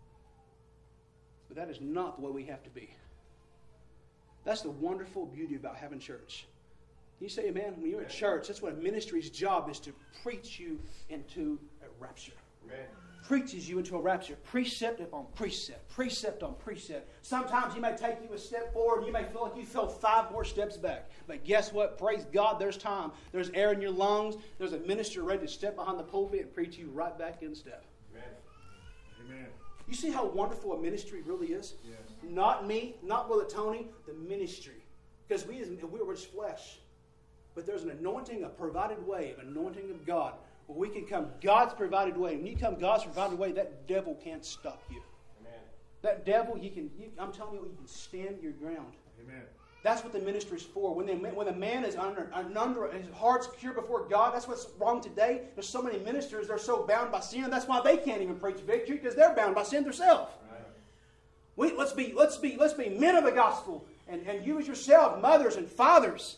But that is not the way we have to be. That's the wonderful beauty about having church. You say, amen, when you're at church, that's what a ministry's job is, to preach you into a rapture. Amen. Preaches you into a rapture. Precept upon precept. Precept on precept. Sometimes he may take you a step forward and you may feel like you fell 5 more steps back. But guess what? Praise God, there's time. There's air in your lungs. There's a minister ready to step behind the pulpit and preach you right back in step. Amen. Amen. You see how wonderful a ministry really is? Yes. Not me, not Brother Tony, the ministry. Because we're just flesh. But there's an anointing, a provided way, an anointing of God. Where we can come God's provided way. When you come God's provided way, that devil can't stop you. Amen. That devil, I'm telling you, you can stand your ground. Amen. That's what the ministry is for. When a man is under his heart's pure before God, that's what's wrong today. There's so many ministers, they're so bound by sin. That's why they can't even preach victory, because they're bound by sin themselves. Right. Let's be men of the gospel, and you as yourself, mothers and fathers,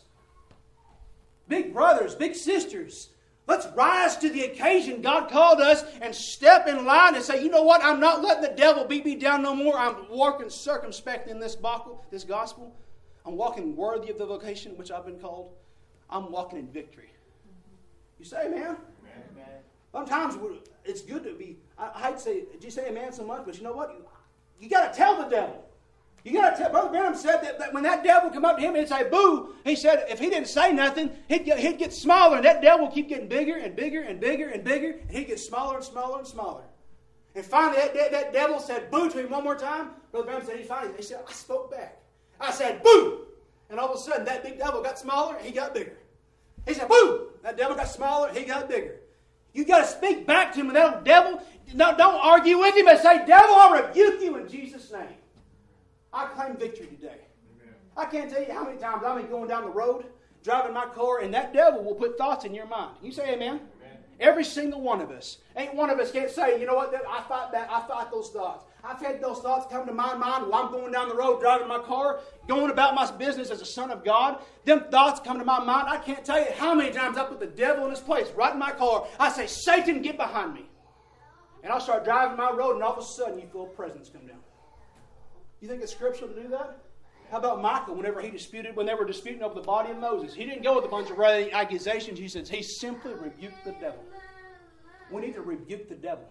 big brothers, big sisters. Let's rise to the occasion God called us and step in line and say, you know what? I'm not letting the devil beat me down no more. I'm walking circumspect in this gospel. I'm walking worthy of the vocation which I've been called. I'm walking in victory. You say amen? Amen. Sometimes it's good to be, I hate to say, did you say amen so much? But you know what? You got to tell the devil. You got to tell. Brother Branham said that when that devil come up to him and say, boo, he said if he didn't say nothing, he'd get smaller. And that devil would keep getting bigger and bigger and bigger and bigger. And he'd get smaller and smaller and smaller. And finally that devil said boo to him one more time. Brother Branham said he said, I spoke back. I said boo. And all of a sudden that big devil got smaller and he got bigger. He said boo. That devil got smaller and he got bigger. You got to speak back to him. And that devil, don't argue with him, but say, devil, I rebuke you in Jesus' name. I claim victory today. Amen. I can't tell you how many times I've been going down the road, driving my car, and that devil will put thoughts in your mind. You say amen? Amen. Every single one of us. Ain't one of us can't say, you know what, I fight back. I fight those thoughts. I've had those thoughts come to my mind while I'm going down the road, driving my car, going about my business as a son of God. Them thoughts come to my mind. I can't tell you how many times I put the devil in his place right in my car. I say, Satan, get behind me. And I'll start driving my road, and all of a sudden you feel a presence come down. You think it's scriptural to do that? How about Michael, when they were disputing over the body of Moses? He didn't go with a bunch of accusations. He says he simply rebuked the devil. We need to rebuke the devil.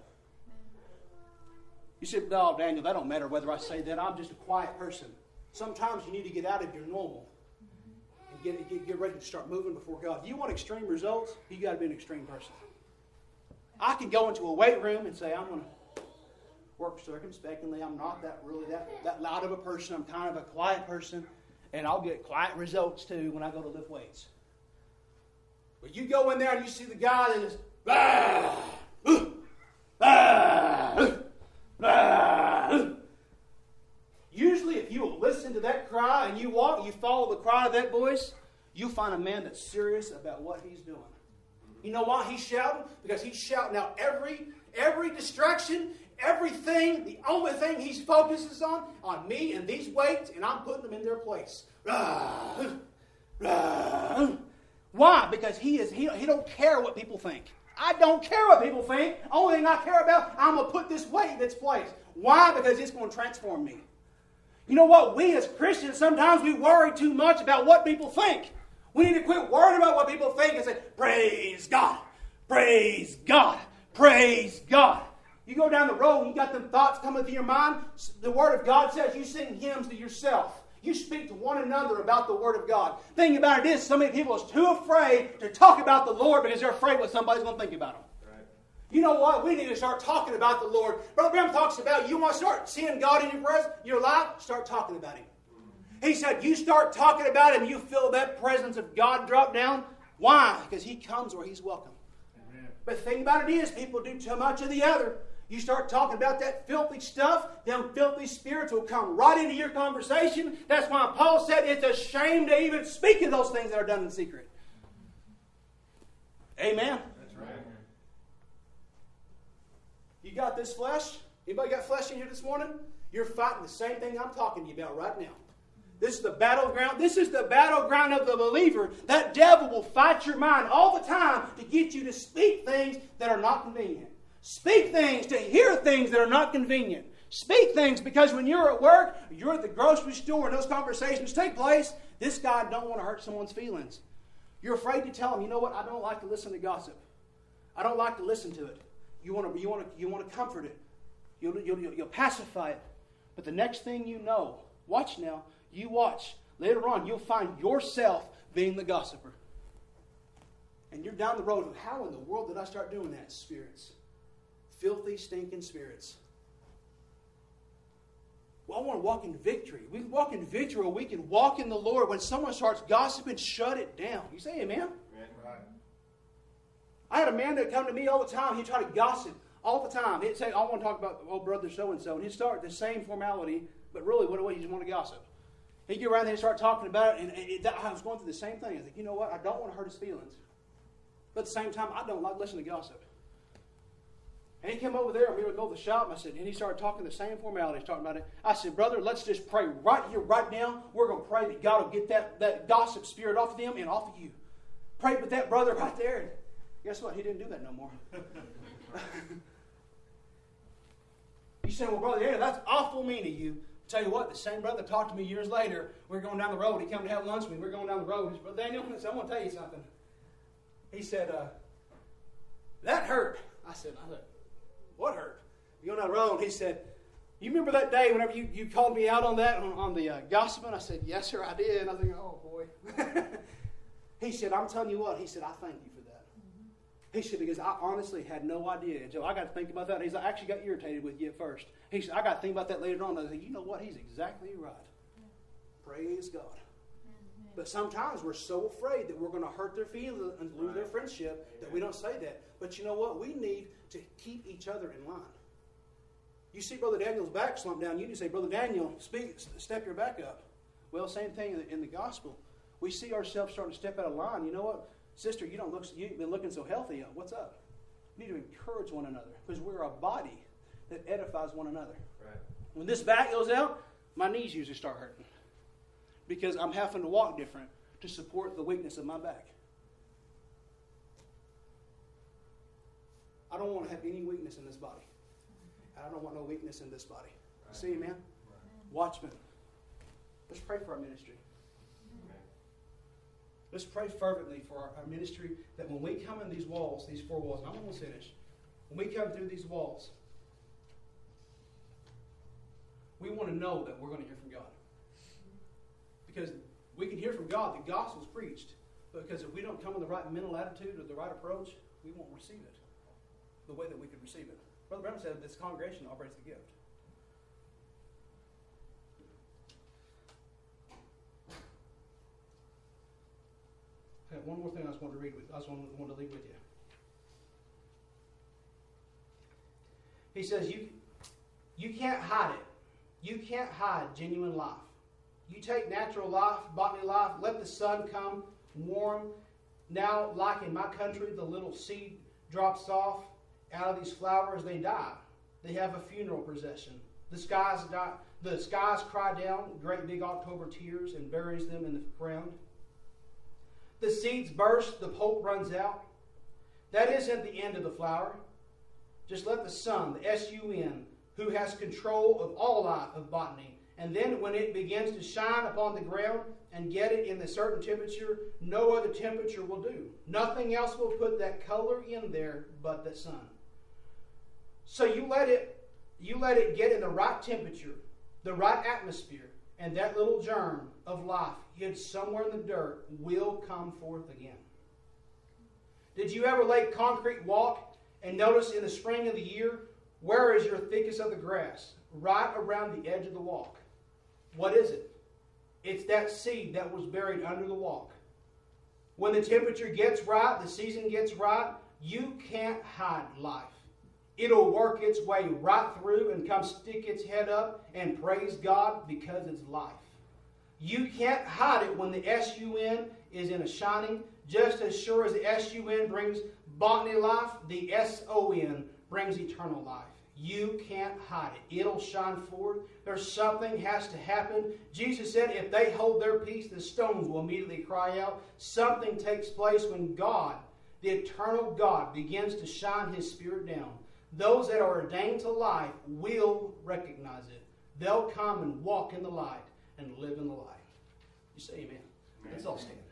You said, no, Daniel, that don't matter whether I say that. I'm just a quiet person. Sometimes you need to get out of your normal and get ready to start moving before God. If you want extreme results, you got to be an extreme person. I can go into a weight room and say, I'm going to work circumspectly. I'm not that loud of a person. I'm kind of a quiet person. And I'll get quiet results too when I go to lift weights. But you go in there and you see the guy that is usually if you will listen to that cry and you follow the cry of that voice, you'll find a man that's serious about what he's doing. You know why he's shouting? Because he's shouting out every distraction, everything, the only thing he focuses on me and these weights, and I'm putting them in their place. Why? Because he don't care what people think. I don't care what people think. Only thing I care about, I'm going to put this weight in its place. Why? Because it's going to transform me. You know what? We as Christians, sometimes we worry too much about what people think. We need to quit worrying about what people think and say, praise God, praise God, praise God. You go down the road and you got them thoughts coming to your mind. The Word of God says you sing hymns to yourself. You speak to one another about the Word of God. The thing about it is, so many people are too afraid to talk about the Lord because they're afraid what somebody's going to think about them. Right. You know what? We need to start talking about the Lord. Brother Branham talks about you want to start seeing God in your life, start talking about Him. He said, you start talking about Him, you feel that presence of God drop down. Why? Because He comes where He's welcome. Amen. But the thing about it is, people do too much of the other. You start talking about that filthy stuff, them filthy spirits will come right into your conversation. That's why Paul said it's a shame to even speak of those things that are done in secret. Amen. That's right. You got this flesh? Anybody got flesh in here this morning? You're fighting the same thing I'm talking to you about right now. This is the battleground. This is the battleground of the believer. That devil will fight your mind all the time to get you to speak things that are not convenient. Speak things, to hear things that are not convenient. Speak things because when you're at work, you're at the grocery store, and those conversations take place, this guy don't want to hurt someone's feelings. You're afraid to tell him, you know what, I don't like to listen to gossip. I don't like to listen to it. You want to comfort it. You'll pacify it. But the next thing you know, watch now, you watch. Later on, you'll find yourself being the gossiper. And you're down the road of, how in the world did I start doing that? Spirits. Filthy, stinking spirits. Well, I want to walk in victory. We can walk in victory, or we can walk in the Lord. When someone starts gossiping, shut it down. You say amen? Right. I had a man that come to me all the time. He'd try to gossip all the time. He'd say, I want to talk about old brother so-and-so. And he'd start the same formality, but really, what he just want to gossip. He'd get around there and start talking about it, and I was going through the same thing. I was like, you know what? I don't want to hurt his feelings. But at the same time, I don't like listening to gossip. And he came over there, and we would go to the shop, and he started talking the same formalities, talking about it. I said, brother, let's just pray right here, right now. We're going to pray that God will get that gossip spirit off of them and off of you. Pray with that brother right there. And guess what? He didn't do that no more. You say, well, brother, yeah, that's awful mean of you. Tell you what, the same brother talked to me years later. We were going down the road. He came to have lunch with me. We were going down the road. He said, Brother Daniel, I want to tell you something. He said, that hurt. I said, what hurt? You go down the road. He said, you remember that day whenever you called me out on that, on the gossiping? I said, yes, sir, I did. And I was thinking, oh, boy. He said, I'm telling you what. He said, I thank you for that. He said, because I honestly had no idea. Joe, I got to think about that. He said, I actually got irritated with you at first. He said, I got to think about that later on. I said, you know what? He's exactly right. Praise God. But sometimes we're so afraid that we're going to hurt their feelings and lose their friendship that we don't say that. But you know what? We need to keep each other in line. You see Brother Daniel's back slump down. You need to say, Brother Daniel, step your back up. Well, same thing in the gospel. We see ourselves starting to step out of line. You know what? Sister, you've been looking so healthy. What's up? We need to encourage one another because we're a body that edifies one another. Right. When this back goes out, my knees usually start hurting because I'm having to walk different to support the weakness of my back. I don't want to have any weakness in this body. I don't want no weakness in this body. Right. See, man? Right. Watchmen. Let's pray for our ministry. Amen. Let's pray fervently for our ministry that when we come in these walls, these four walls, and I'm almost finished. When we come through these walls, we want to know that we're going to hear from God. Because we can hear from God, the gospel's preached. But because if we don't come with the right mental attitude or the right approach, we won't receive it the way that we could receive it. Brother Branham said this congregation operates the gift. I have one more thing I just want to read with. I just want to leave with you. He says, you can't hide it. You can't hide genuine life. You take natural life, bodily life, let the sun come warm. Now, like in my country, the little seed drops off. Out of these flowers, they die. They have a funeral procession. The skies cry down great big October tears and buries them in the ground. The seeds burst, the pulp runs out. That isn't the end of the flower. Just let the sun, the S-U-N, who has control of all life of botany, and then when it begins to shine upon the ground and get it in a certain temperature, no other temperature will do. Nothing else will put that color in there but the sun. So you let it get in the right temperature, the right atmosphere, and that little germ of life hid somewhere in the dirt will come forth again. Did you ever lay concrete walk and notice in the spring of the year, where is your thickest of the grass? Right around the edge of the walk. What is it? It's that seed that was buried under the walk. When the temperature gets right, the season gets right, you can't hide life. It'll work its way right through and come stick its head up and praise God because it's life. You can't hide it when the S-U-N is in a shining. Just as sure as the S-U-N brings botany life, the S-O-N brings eternal life. You can't hide it. It'll shine forth. There's something has to happen. Jesus said if they hold their peace, the stones will immediately cry out. Something takes place when God, the eternal God, begins to shine His Spirit down. Those that are ordained to life will recognize it. They'll come and walk in the light and live in the light. You say amen. Let's all stand.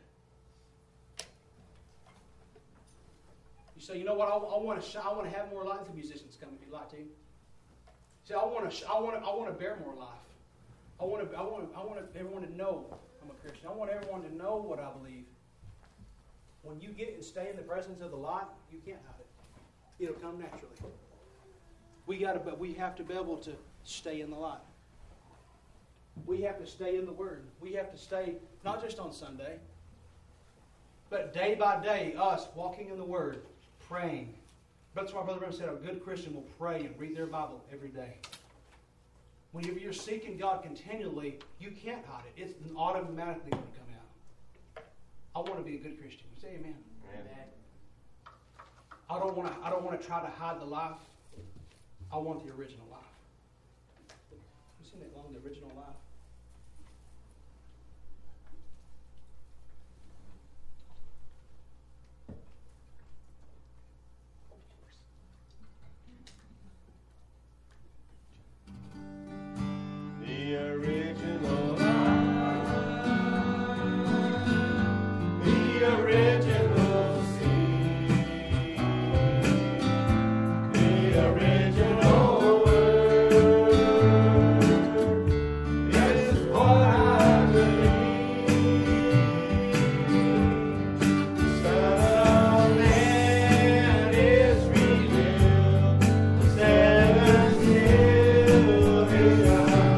You say, you know what? I want to have more light. The musicians come if you'd like to. See, I want to bear more life. I want everyone to know I'm a Christian. I want everyone to know what I believe. When you get and stay in the presence of the light, you can't hide it. It'll come naturally. We have to be able to stay in the light. We have to stay in the Word. We have to stay not just on Sunday, but day by day, us walking in the Word, praying. That's why Brother Branham said a good Christian will pray and read their Bible every day. Whenever you're seeking God continually, you can't hide it. It's automatically going to come out. I want to be a good Christian. You say amen. Amen. I don't want to try to hide the life. I want the original life. You seen that long, the original life? The original life, the original seed, the original word is what I believe. The Son of Man is revealed, the seven seals is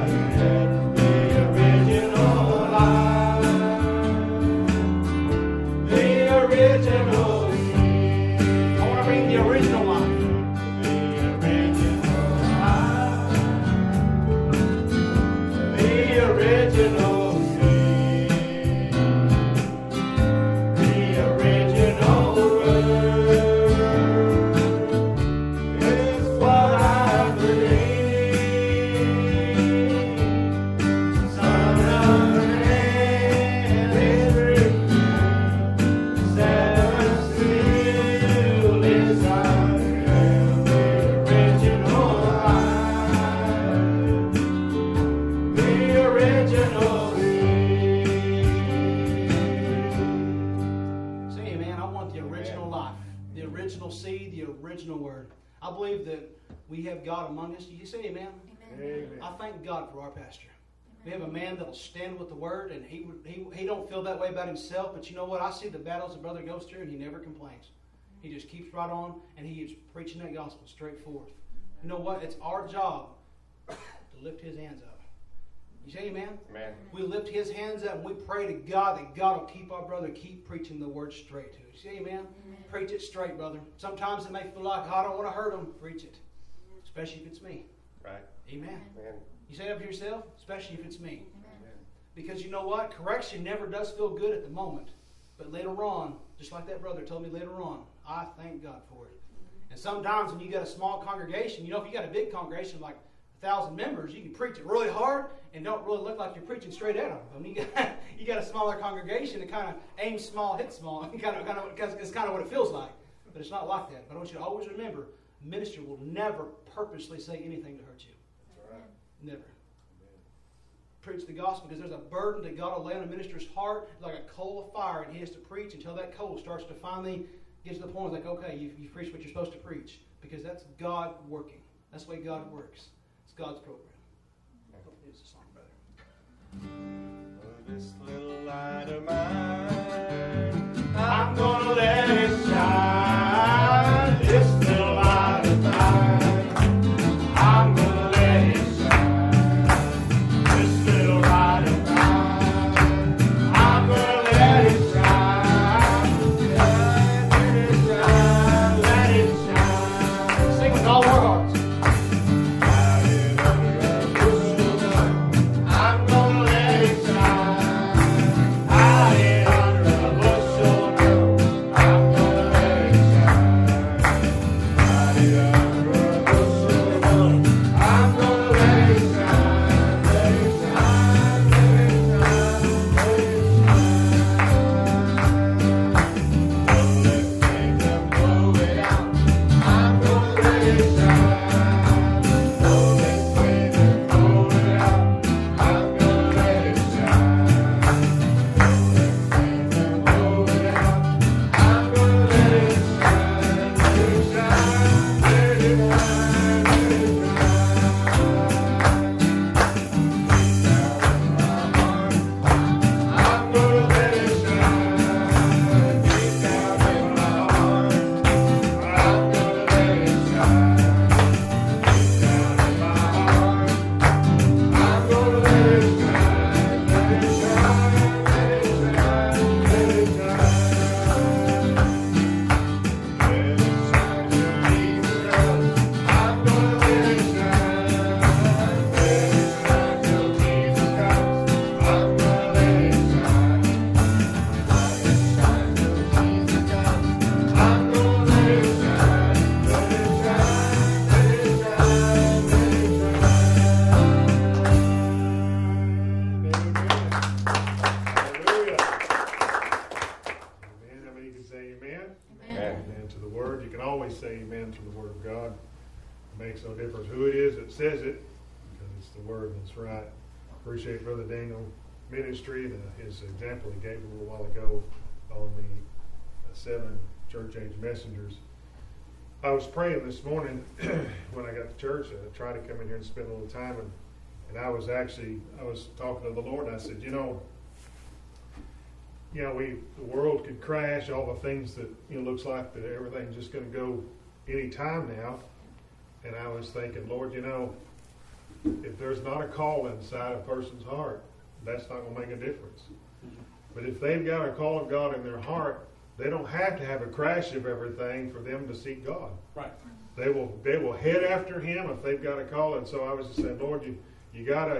We have a man that'll stand with the Word, and he don't feel that way about himself, but you know what? I see the battles a brother goes through, and he never complains. He just keeps right on, and he is preaching that gospel straight forth. You know what? It's our job to lift his hands up. You say amen? Amen. We lift his hands up, and we pray to God that God will keep our brother, keep preaching the Word straight to us. You say amen? Preach it straight, brother. Sometimes it may feel like, I don't want to hurt him. Preach it. Especially if it's me. Right. Amen. Amen. You say that for yourself, especially if it's me. Amen. Because you know what? Correction never does feel good at the moment. But later on, just like that brother told me later on, I thank God for it. And sometimes when you got a small congregation, you know, if you got a big congregation like 1,000 members, you can preach it really hard and don't really look like you're preaching straight at them. I mean, you got a smaller congregation that kind of aims small, hits small. It's kind of what it feels like. But it's not like that. But I want you to always remember, a minister will never purposely say anything to hurt you. Never. Preach the gospel because there's a burden that God will lay on a minister's heart like a coal of fire, and he has to preach until that coal starts to finally get to the point like, okay, you've preached what you're supposed to preach, because that's God working. That's the way God works. It's God's program. Here's the song, brother. This little light of mine, I'm gonna let it shine. This little light of mine, I'm gonna let it shine. This little light of mine, I'm gonna let it shine. Let it shine, let it shine. Sing with all our makes no difference who it is that says it, because it's the word and it's right. Appreciate Brother Daniel ministry and his example he gave a little while ago on the 7 church age messengers. I was praying this morning when I got to church. I tried to come in here and spend a little time, and I was talking to the Lord, and I said, the world could crash, all the things that looks like that everything's just going to go any time now. And I was thinking, Lord, if there's not a call inside a person's heart, that's not going to make a difference. But if they've got a call of God in their heart, they don't have to have a crash of everything for them to seek God. Right. They will head after Him if they've got a call. And so I was just saying, Lord, you gotta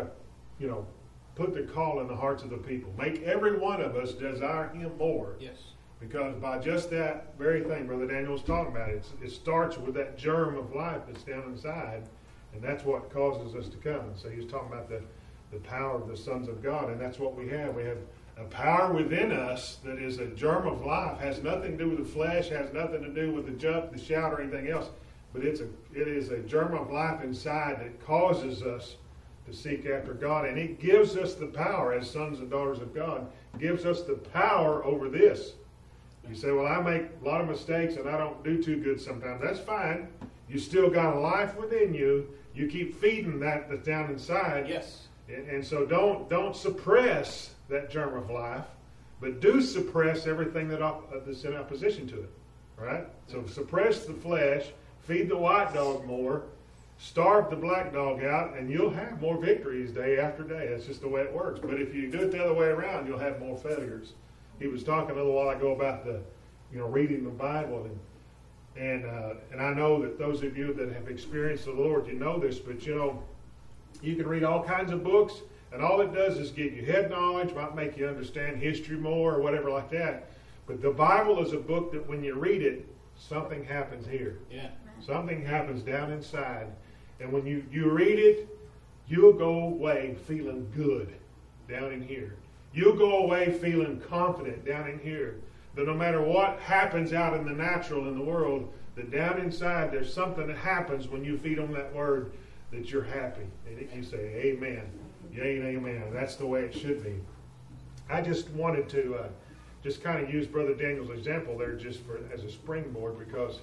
put the call in the hearts of the people. Make every one of us desire Him more. Yes. Because by just that very thing, Brother Daniel was talking about, it starts with that germ of life that's down inside, and that's what causes us to come. And so he was talking about the power of the sons of God, and that's what we have. We have a power within us that is a germ of life, has nothing to do with the flesh, has nothing to do with the jump, the shout, or anything else, but it is a germ of life inside that causes us to seek after God, and it gives us the power as sons and daughters of God, gives us the power over this. You say, well, I make a lot of mistakes and I don't do too good sometimes. That's fine. You still got a life within you. You keep feeding that that's down inside. Yes. And so don't suppress that germ of life, but do suppress everything that's in opposition to it. Right? So suppress the flesh, feed the white dog more, starve the black dog out, and you'll have more victories day after day. That's just the way it works. But if you do it the other way around, you'll have more failures. He was talking a little while ago about reading the Bible, and I know that those of you that have experienced the Lord, you know this, but you can read all kinds of books, and all it does is give you head knowledge, might make you understand history more or whatever like that. But the Bible is a book that when you read it, something happens here. Yeah. Something happens down inside, and when you read it, you'll go away feeling good down in here. You'll go away feeling confident down in here that no matter what happens out in the natural in the world, that down inside there's something that happens when you feed on that word that you're happy. And you say, amen. Yea and amen. That's the way it should be. I just wanted to just kind of use Brother Daniel's example there just as a springboard because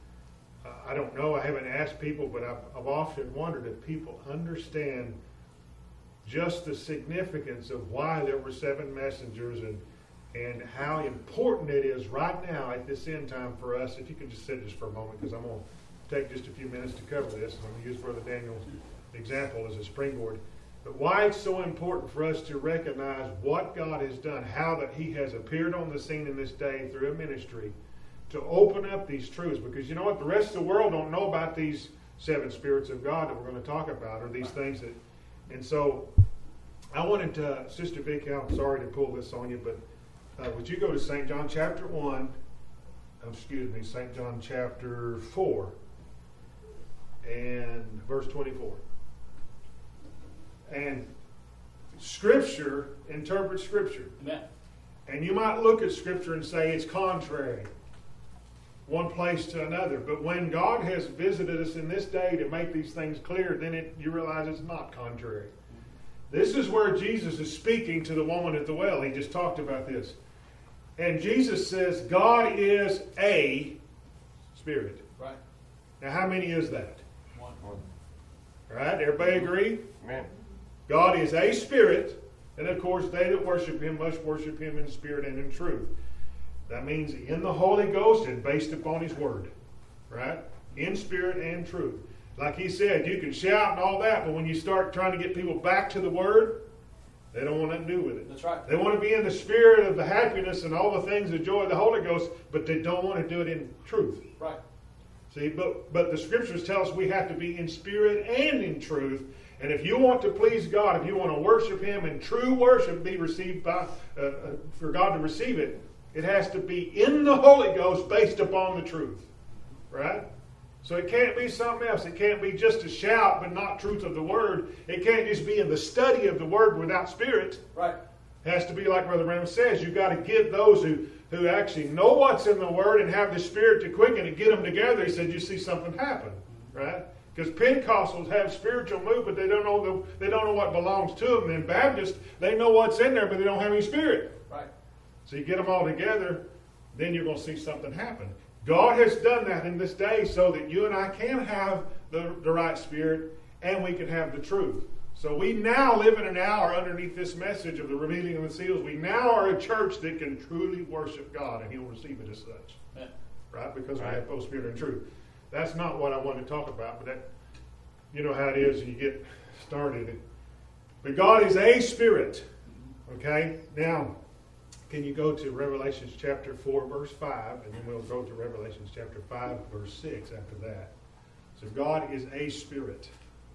I don't know, I haven't asked people, but I've often wondered if people understand just the significance of why there were 7 messengers and how important it is right now at this end time for us. If you could just sit just for a moment, because I'm going to take just a few minutes to cover this. I'm going to use Brother Daniel's example as a springboard. But why it's so important for us to recognize what God has done, how that He has appeared on the scene in this day through a ministry to open up these truths. Because you know what? The rest of the world don't know about these 7 spirits of God that we're going to talk about, or these things that... And so I wanted to, Sister Vicky, I'm sorry to pull this on you, but would you go to St. John chapter 4 and verse 24. And Scripture interprets Scripture. Amen. And you might look at Scripture and say it's contrary one place to another. But when God has visited us in this day to make these things clear, then you realize it's not contrary. This is where Jesus is speaking to the woman at the well. He just talked about this. And Jesus says, God is a spirit. Right. Now, how many is that? One. All right, everybody agree? Amen. God is a spirit, and of course, they that worship Him must worship Him in spirit and in truth. That means in the Holy Ghost and based upon His Word. Right? In spirit and truth. Like He said, you can shout and all that, but when you start trying to get people back to the Word, they don't want nothing to do with it. That's right. They want to be in the spirit of the happiness and all the things, the joy of the Holy Ghost, but they don't want to do it in truth. Right. See, but the Scriptures tell us we have to be in spirit and in truth. And if you want to please God, if you want to worship Him and true worship be received by for God to receive it, it has to be in the Holy Ghost based upon the truth. Right? So it can't be something else. It can't be just a shout but not truth of the Word. It can't just be in the study of the Word without spirit. Right. It has to be like Brother Branham says. You've got to get those who actually know what's in the Word and have the Spirit to quicken and get them together. He said, you see something happen. right? Because Pentecostals have spiritual move, but they don't know what belongs to them. And Baptists, they know what's in there, but they don't have any spirit. Right. So you get them all together, then you're going to see something happen. God has done that in this day so that you and I can have the right spirit and we can have the truth. So we now live in an hour underneath this message of the revealing of the seals. We now are a church that can truly worship God, and He'll receive it as such. Yeah. Right? Because we have both spirit and truth. That's not what I want to talk about, but that, you know how it is when you get started. But God is a spirit. Okay? Now, can you go to Revelation chapter 4, verse 5, and then we'll go to Revelation chapter 5, verse 6 after that. So God is a spirit.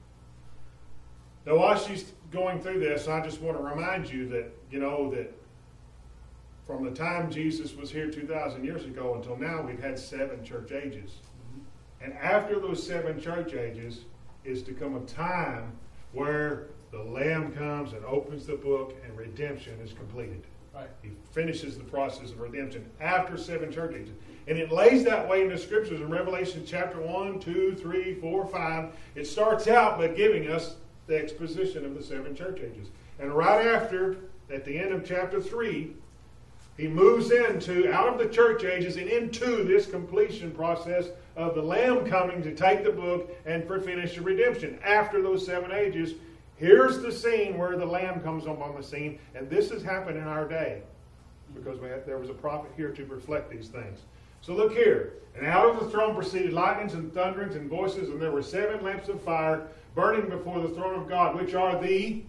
Now, while she's going through this, I just want to remind you that, that from the time Jesus was here 2,000 years ago until now, we've had 7 church ages. And after those 7 church ages is to come a time where the Lamb comes and opens the book and redemption is completed. Right. He finishes the process of redemption after 7 church ages. And it lays that way in the scriptures in Revelation chapter 1, 2, 3, 4, 5. It starts out by giving us the exposition of the 7 church ages. And right after, at the end of chapter 3, he moves out of the church ages and into this completion process of the Lamb coming to take the book and finish the redemption. After those 7 ages, here's the scene where the Lamb comes up on the scene, and this has happened in our day because there was a prophet here to reflect these things. So look here. And out of the throne proceeded lightnings and thunderings and voices, and there were 7 lamps of fire burning before the throne of God, which are the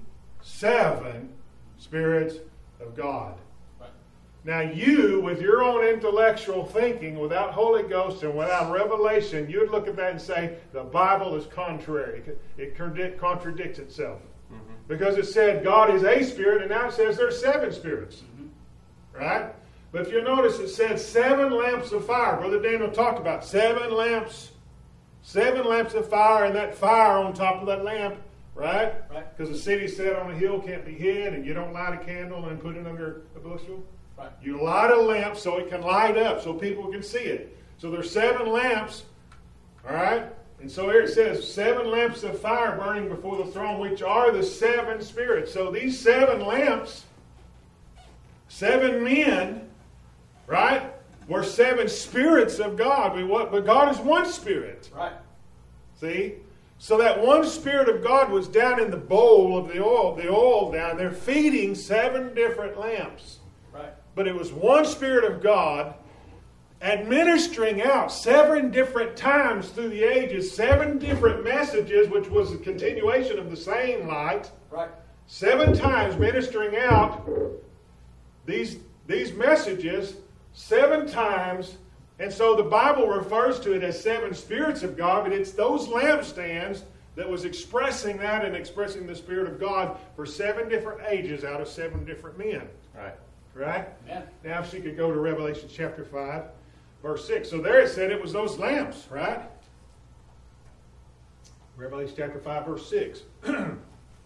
7 spirits of God. Now you, with your own intellectual thinking, without Holy Ghost and without revelation, you'd look at that and say, the Bible is contrary. It contradicts itself. Mm-hmm. Because it said God is a spirit, and now it says there's 7 spirits. Mm-hmm. Right? But if you notice, it said 7 lamps of fire. Brother Daniel talked about 7 lamps. 7 lamps of fire, and that fire on top of that lamp. Right? Right. Because the city set on a hill can't be hid, and you don't light a candle and put it under a bushel. Right. You light a lamp so it can light up, so people can see it. So there's 7 lamps, all right? And so here it says, 7 lamps of fire burning before the throne, which are the 7 spirits. So these 7 lamps, 7 men, right, were 7 spirits of God. But God is one spirit. Right. See? So that one Spirit of God was down in the bowl of the oil down there, feeding 7 different lamps. Right. But it was one Spirit of God administering out 7 different times through the ages, 7 different messages, which was a continuation of the same light. Right. 7 times ministering out these messages 7 times. And so the Bible refers to it as 7 spirits of God, but it's those lampstands that was expressing that and expressing the Spirit of God for 7 different ages out of 7 different men. Right. Right? Yeah. Now if she could go to Revelation chapter 5, verse 6. So there it said it was those lamps, right? Revelation chapter 5, verse 6. And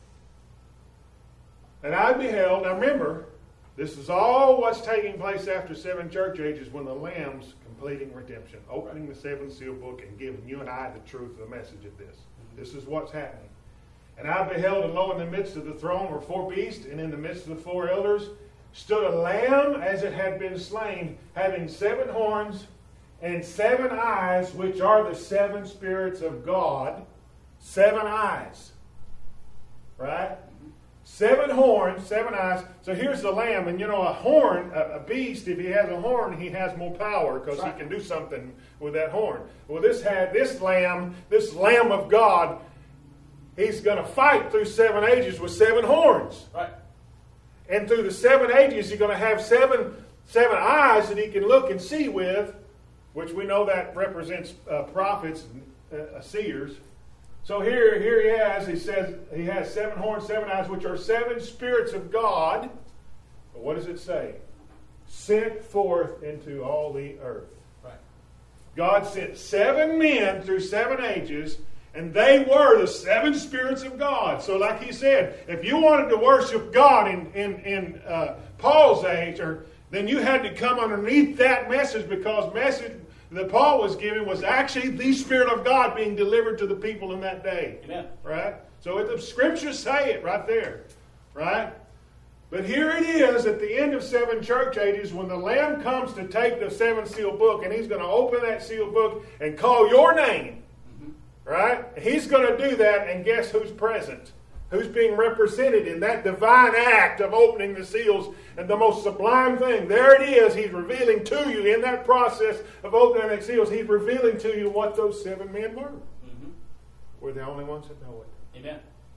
I beheld, now remember, this is all what's taking place after 7 church ages when the Lamb's completing redemption, opening the 7th seal book and giving you and I the truth of the message of this. This is what's happening. And I beheld, and lo, in the midst of the throne were 4 beasts, and in the midst of the 4 elders stood a lamb as it had been slain, having 7 horns and 7 eyes, which are the 7 spirits of God. 7 eyes. Right? 7 horns, 7 eyes. So here's the lamb, and a horn, a beast, if he has a horn, he has more power because he can do something with that horn. Well, this lamb of God, he's going to fight through 7 ages with 7 horns. Right. And through the 7 ages, he's going to have 7 eyes that he can look and see with, which we know that represents prophets, seers. So here he says he has 7 horns, 7 eyes, which are 7 spirits of God. But what does it say? Sent forth into all the earth. Right. God sent 7 men through 7 ages, and they were the 7 spirits of God. So like he said, if you wanted to worship God in Paul's age, then you had to come underneath that message, because that Paul was giving was actually the Spirit of God being delivered to the people in that day. Amen. Right? So the Scriptures say it right there. Right? But here it is at the end of 7 church ages when the Lamb comes to take the 7 seal book, and he's going to open that seal book and call your name. Right? He's going to do that, and guess who's present? Who's being represented in that divine act of opening the seals, and the most sublime thing. There it is. He's revealing to you in that process of opening the seals, he's revealing to you what those 7 men were. Mm-hmm. We're the only ones that know it. Amen.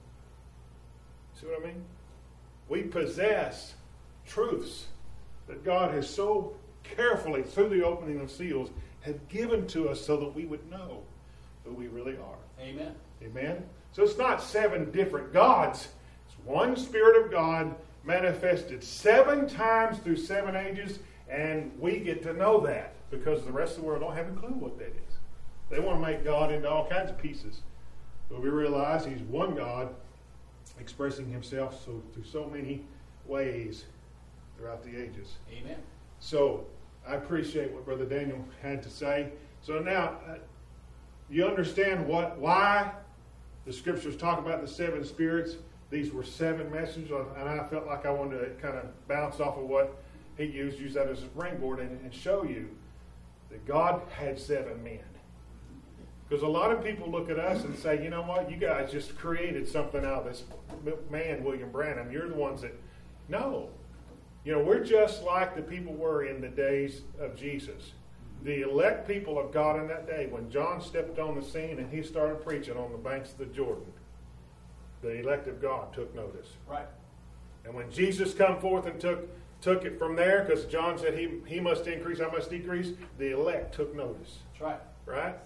See what I mean? We possess truths that God has so carefully, through the opening of seals, have given to us so that we would know who we really are. Amen. Amen? So it's not 7 different gods. It's one Spirit of God manifested 7 times through 7 ages, and we get to know that because the rest of the world don't have a clue what that is. They want to make God into all kinds of pieces. But we realize He's one God expressing Himself through so many ways throughout the ages. Amen. So I appreciate what Brother Daniel had to say. So now you understand why the Scriptures talk about the 7 spirits. These were 7 messages, and I felt like I wanted to kind of bounce off of what he use that as a springboard and show you that God had 7 men. Because a lot of people look at us and say, you know what, you guys just created something out of this man, William Branham. You're the ones that... No. You know, we're just like the people were in the days of Jesus. The elect people of God in that day, when John stepped on the scene and he started preaching on the banks of the Jordan, the elect of God took notice. Right. And when Jesus come forth and took it from there, because John said he must increase, I must decrease, the elect took notice. That's right. Right?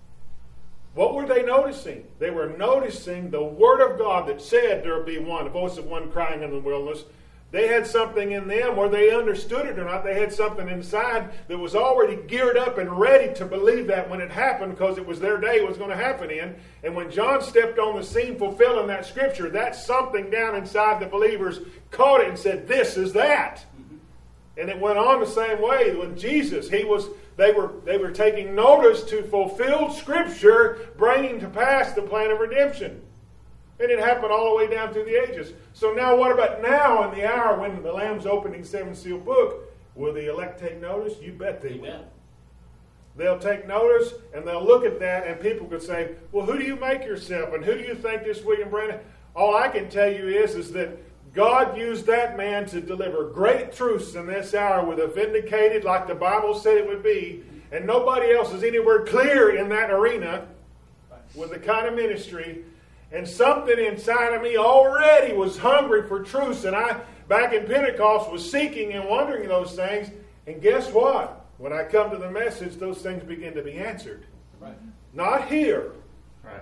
What were they noticing? They were noticing the Word of God that said there would be one, the voice of one crying in the wilderness. They had something in them, whether they understood it or not, they had something inside that was already geared up and ready to believe that when it happened, because it was their day it was going to happen in. And when John stepped on the scene fulfilling that Scripture, that something down inside the believers caught it and said, this is that. And it went on the same way when Jesus, they were taking notice to fulfill Scripture, bringing to pass the plan of redemption. And it happened all the way down through the ages. So now what about now in the hour when the Lamb's opening 7 seal book? Will the elect take notice? You bet they will. They'll take notice and they'll look at that, and people could say, well, who do you make yourself? And who do you think this William Branham? All I can tell you is that God used that man to deliver great truths in this hour with a vindicated, like the Bible said it would be, and nobody else is anywhere clear in that arena with the kind of ministry. And something inside of me already was hungry for truths, and I, back in Pentecost, was seeking and wondering those things. And guess what? When I come to the message, those things begin to be answered. Right. Not here, right,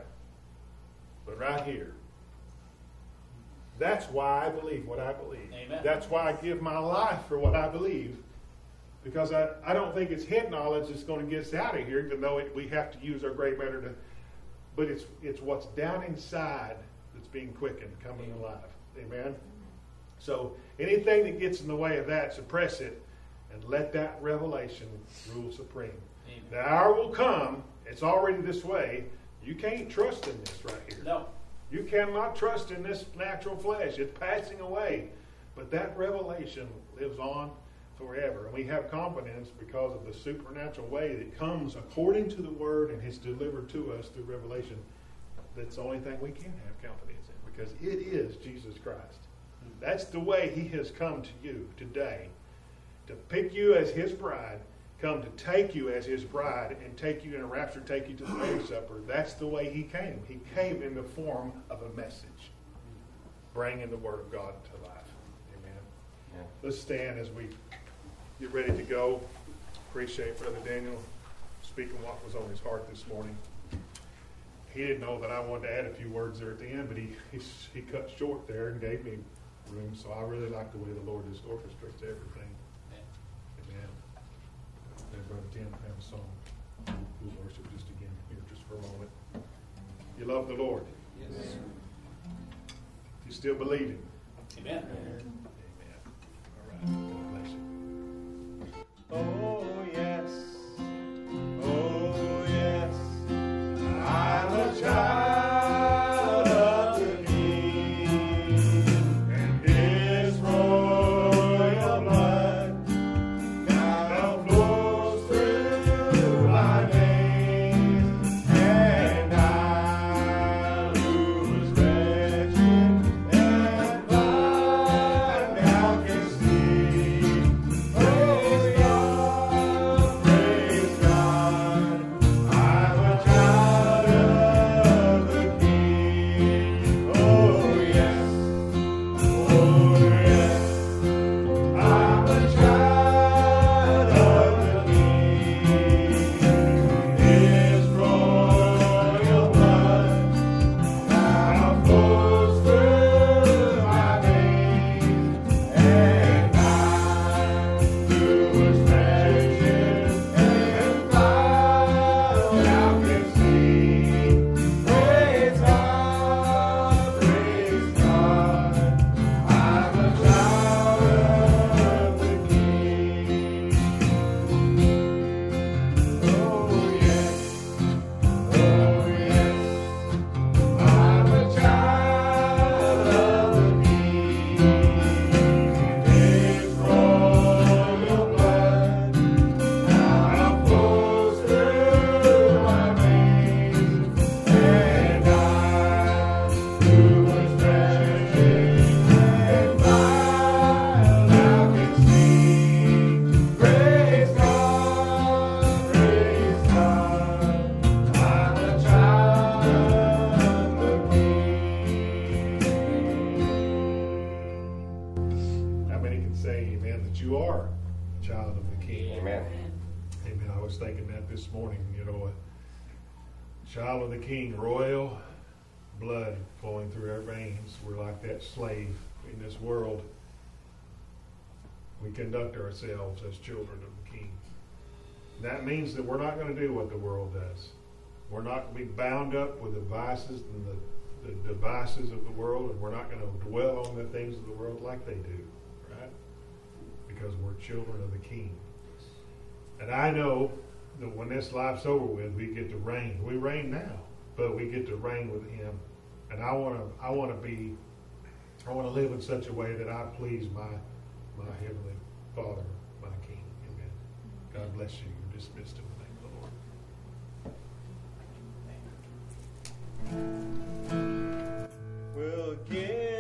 but right here. That's why I believe what I believe. Amen. That's why I give my life for what I believe. Because I don't think it's head knowledge that's going to get us out of here, even though we have to use our gray matter to... But it's what's down inside that's being quickened, coming alive. Amen? So anything that gets in the way of that, suppress it, and let that revelation rule supreme. Amen. The hour will come, it's already this way, you can't trust in this right here. No. You cannot trust in this natural flesh. It's passing away. But that revelation lives on forever. And we have confidence because of the supernatural way that comes according to the Word and is delivered to us through revelation. That's the only thing we can have confidence in, because it is Jesus Christ. That's the way He has come to you today, to pick you as His bride, come to take you as His bride, and take you in a rapture, take you to the marriage supper. That's the way He came. He came in the form of a message, bringing the Word of God to life. Amen. Yeah. Let's stand as we get ready to go. Appreciate Brother Daniel speaking what was on his heart this morning. He didn't know that I wanted to add a few words there at the end, but he cut short there and gave me room. So I really like the way the Lord just orchestrates everything. Amen. And Brother Tim have a song. We'll worship just again here, just for a moment. You love the Lord. Yes. You still believe Him. Amen. Amen. All right. God bless you. Oh, yes. you are a child of the King. Amen. Amen. I was thinking that this morning, a child of the King, royal blood flowing through our veins. We're like that slave in this world. We conduct ourselves as children of the King. That means that we're not going to do what the world does. We're not going to be bound up with the vices and the devices of the world, and we're not going to dwell on the things of the world like they do, right? Because we're children of the King. And I know that when this life's over with, we get to reign. We reign now, but we get to reign with Him. And I want to live in such a way that I please my Heavenly Father, my King. Amen. God bless you. You're dismissed in the name of the Lord. We'll get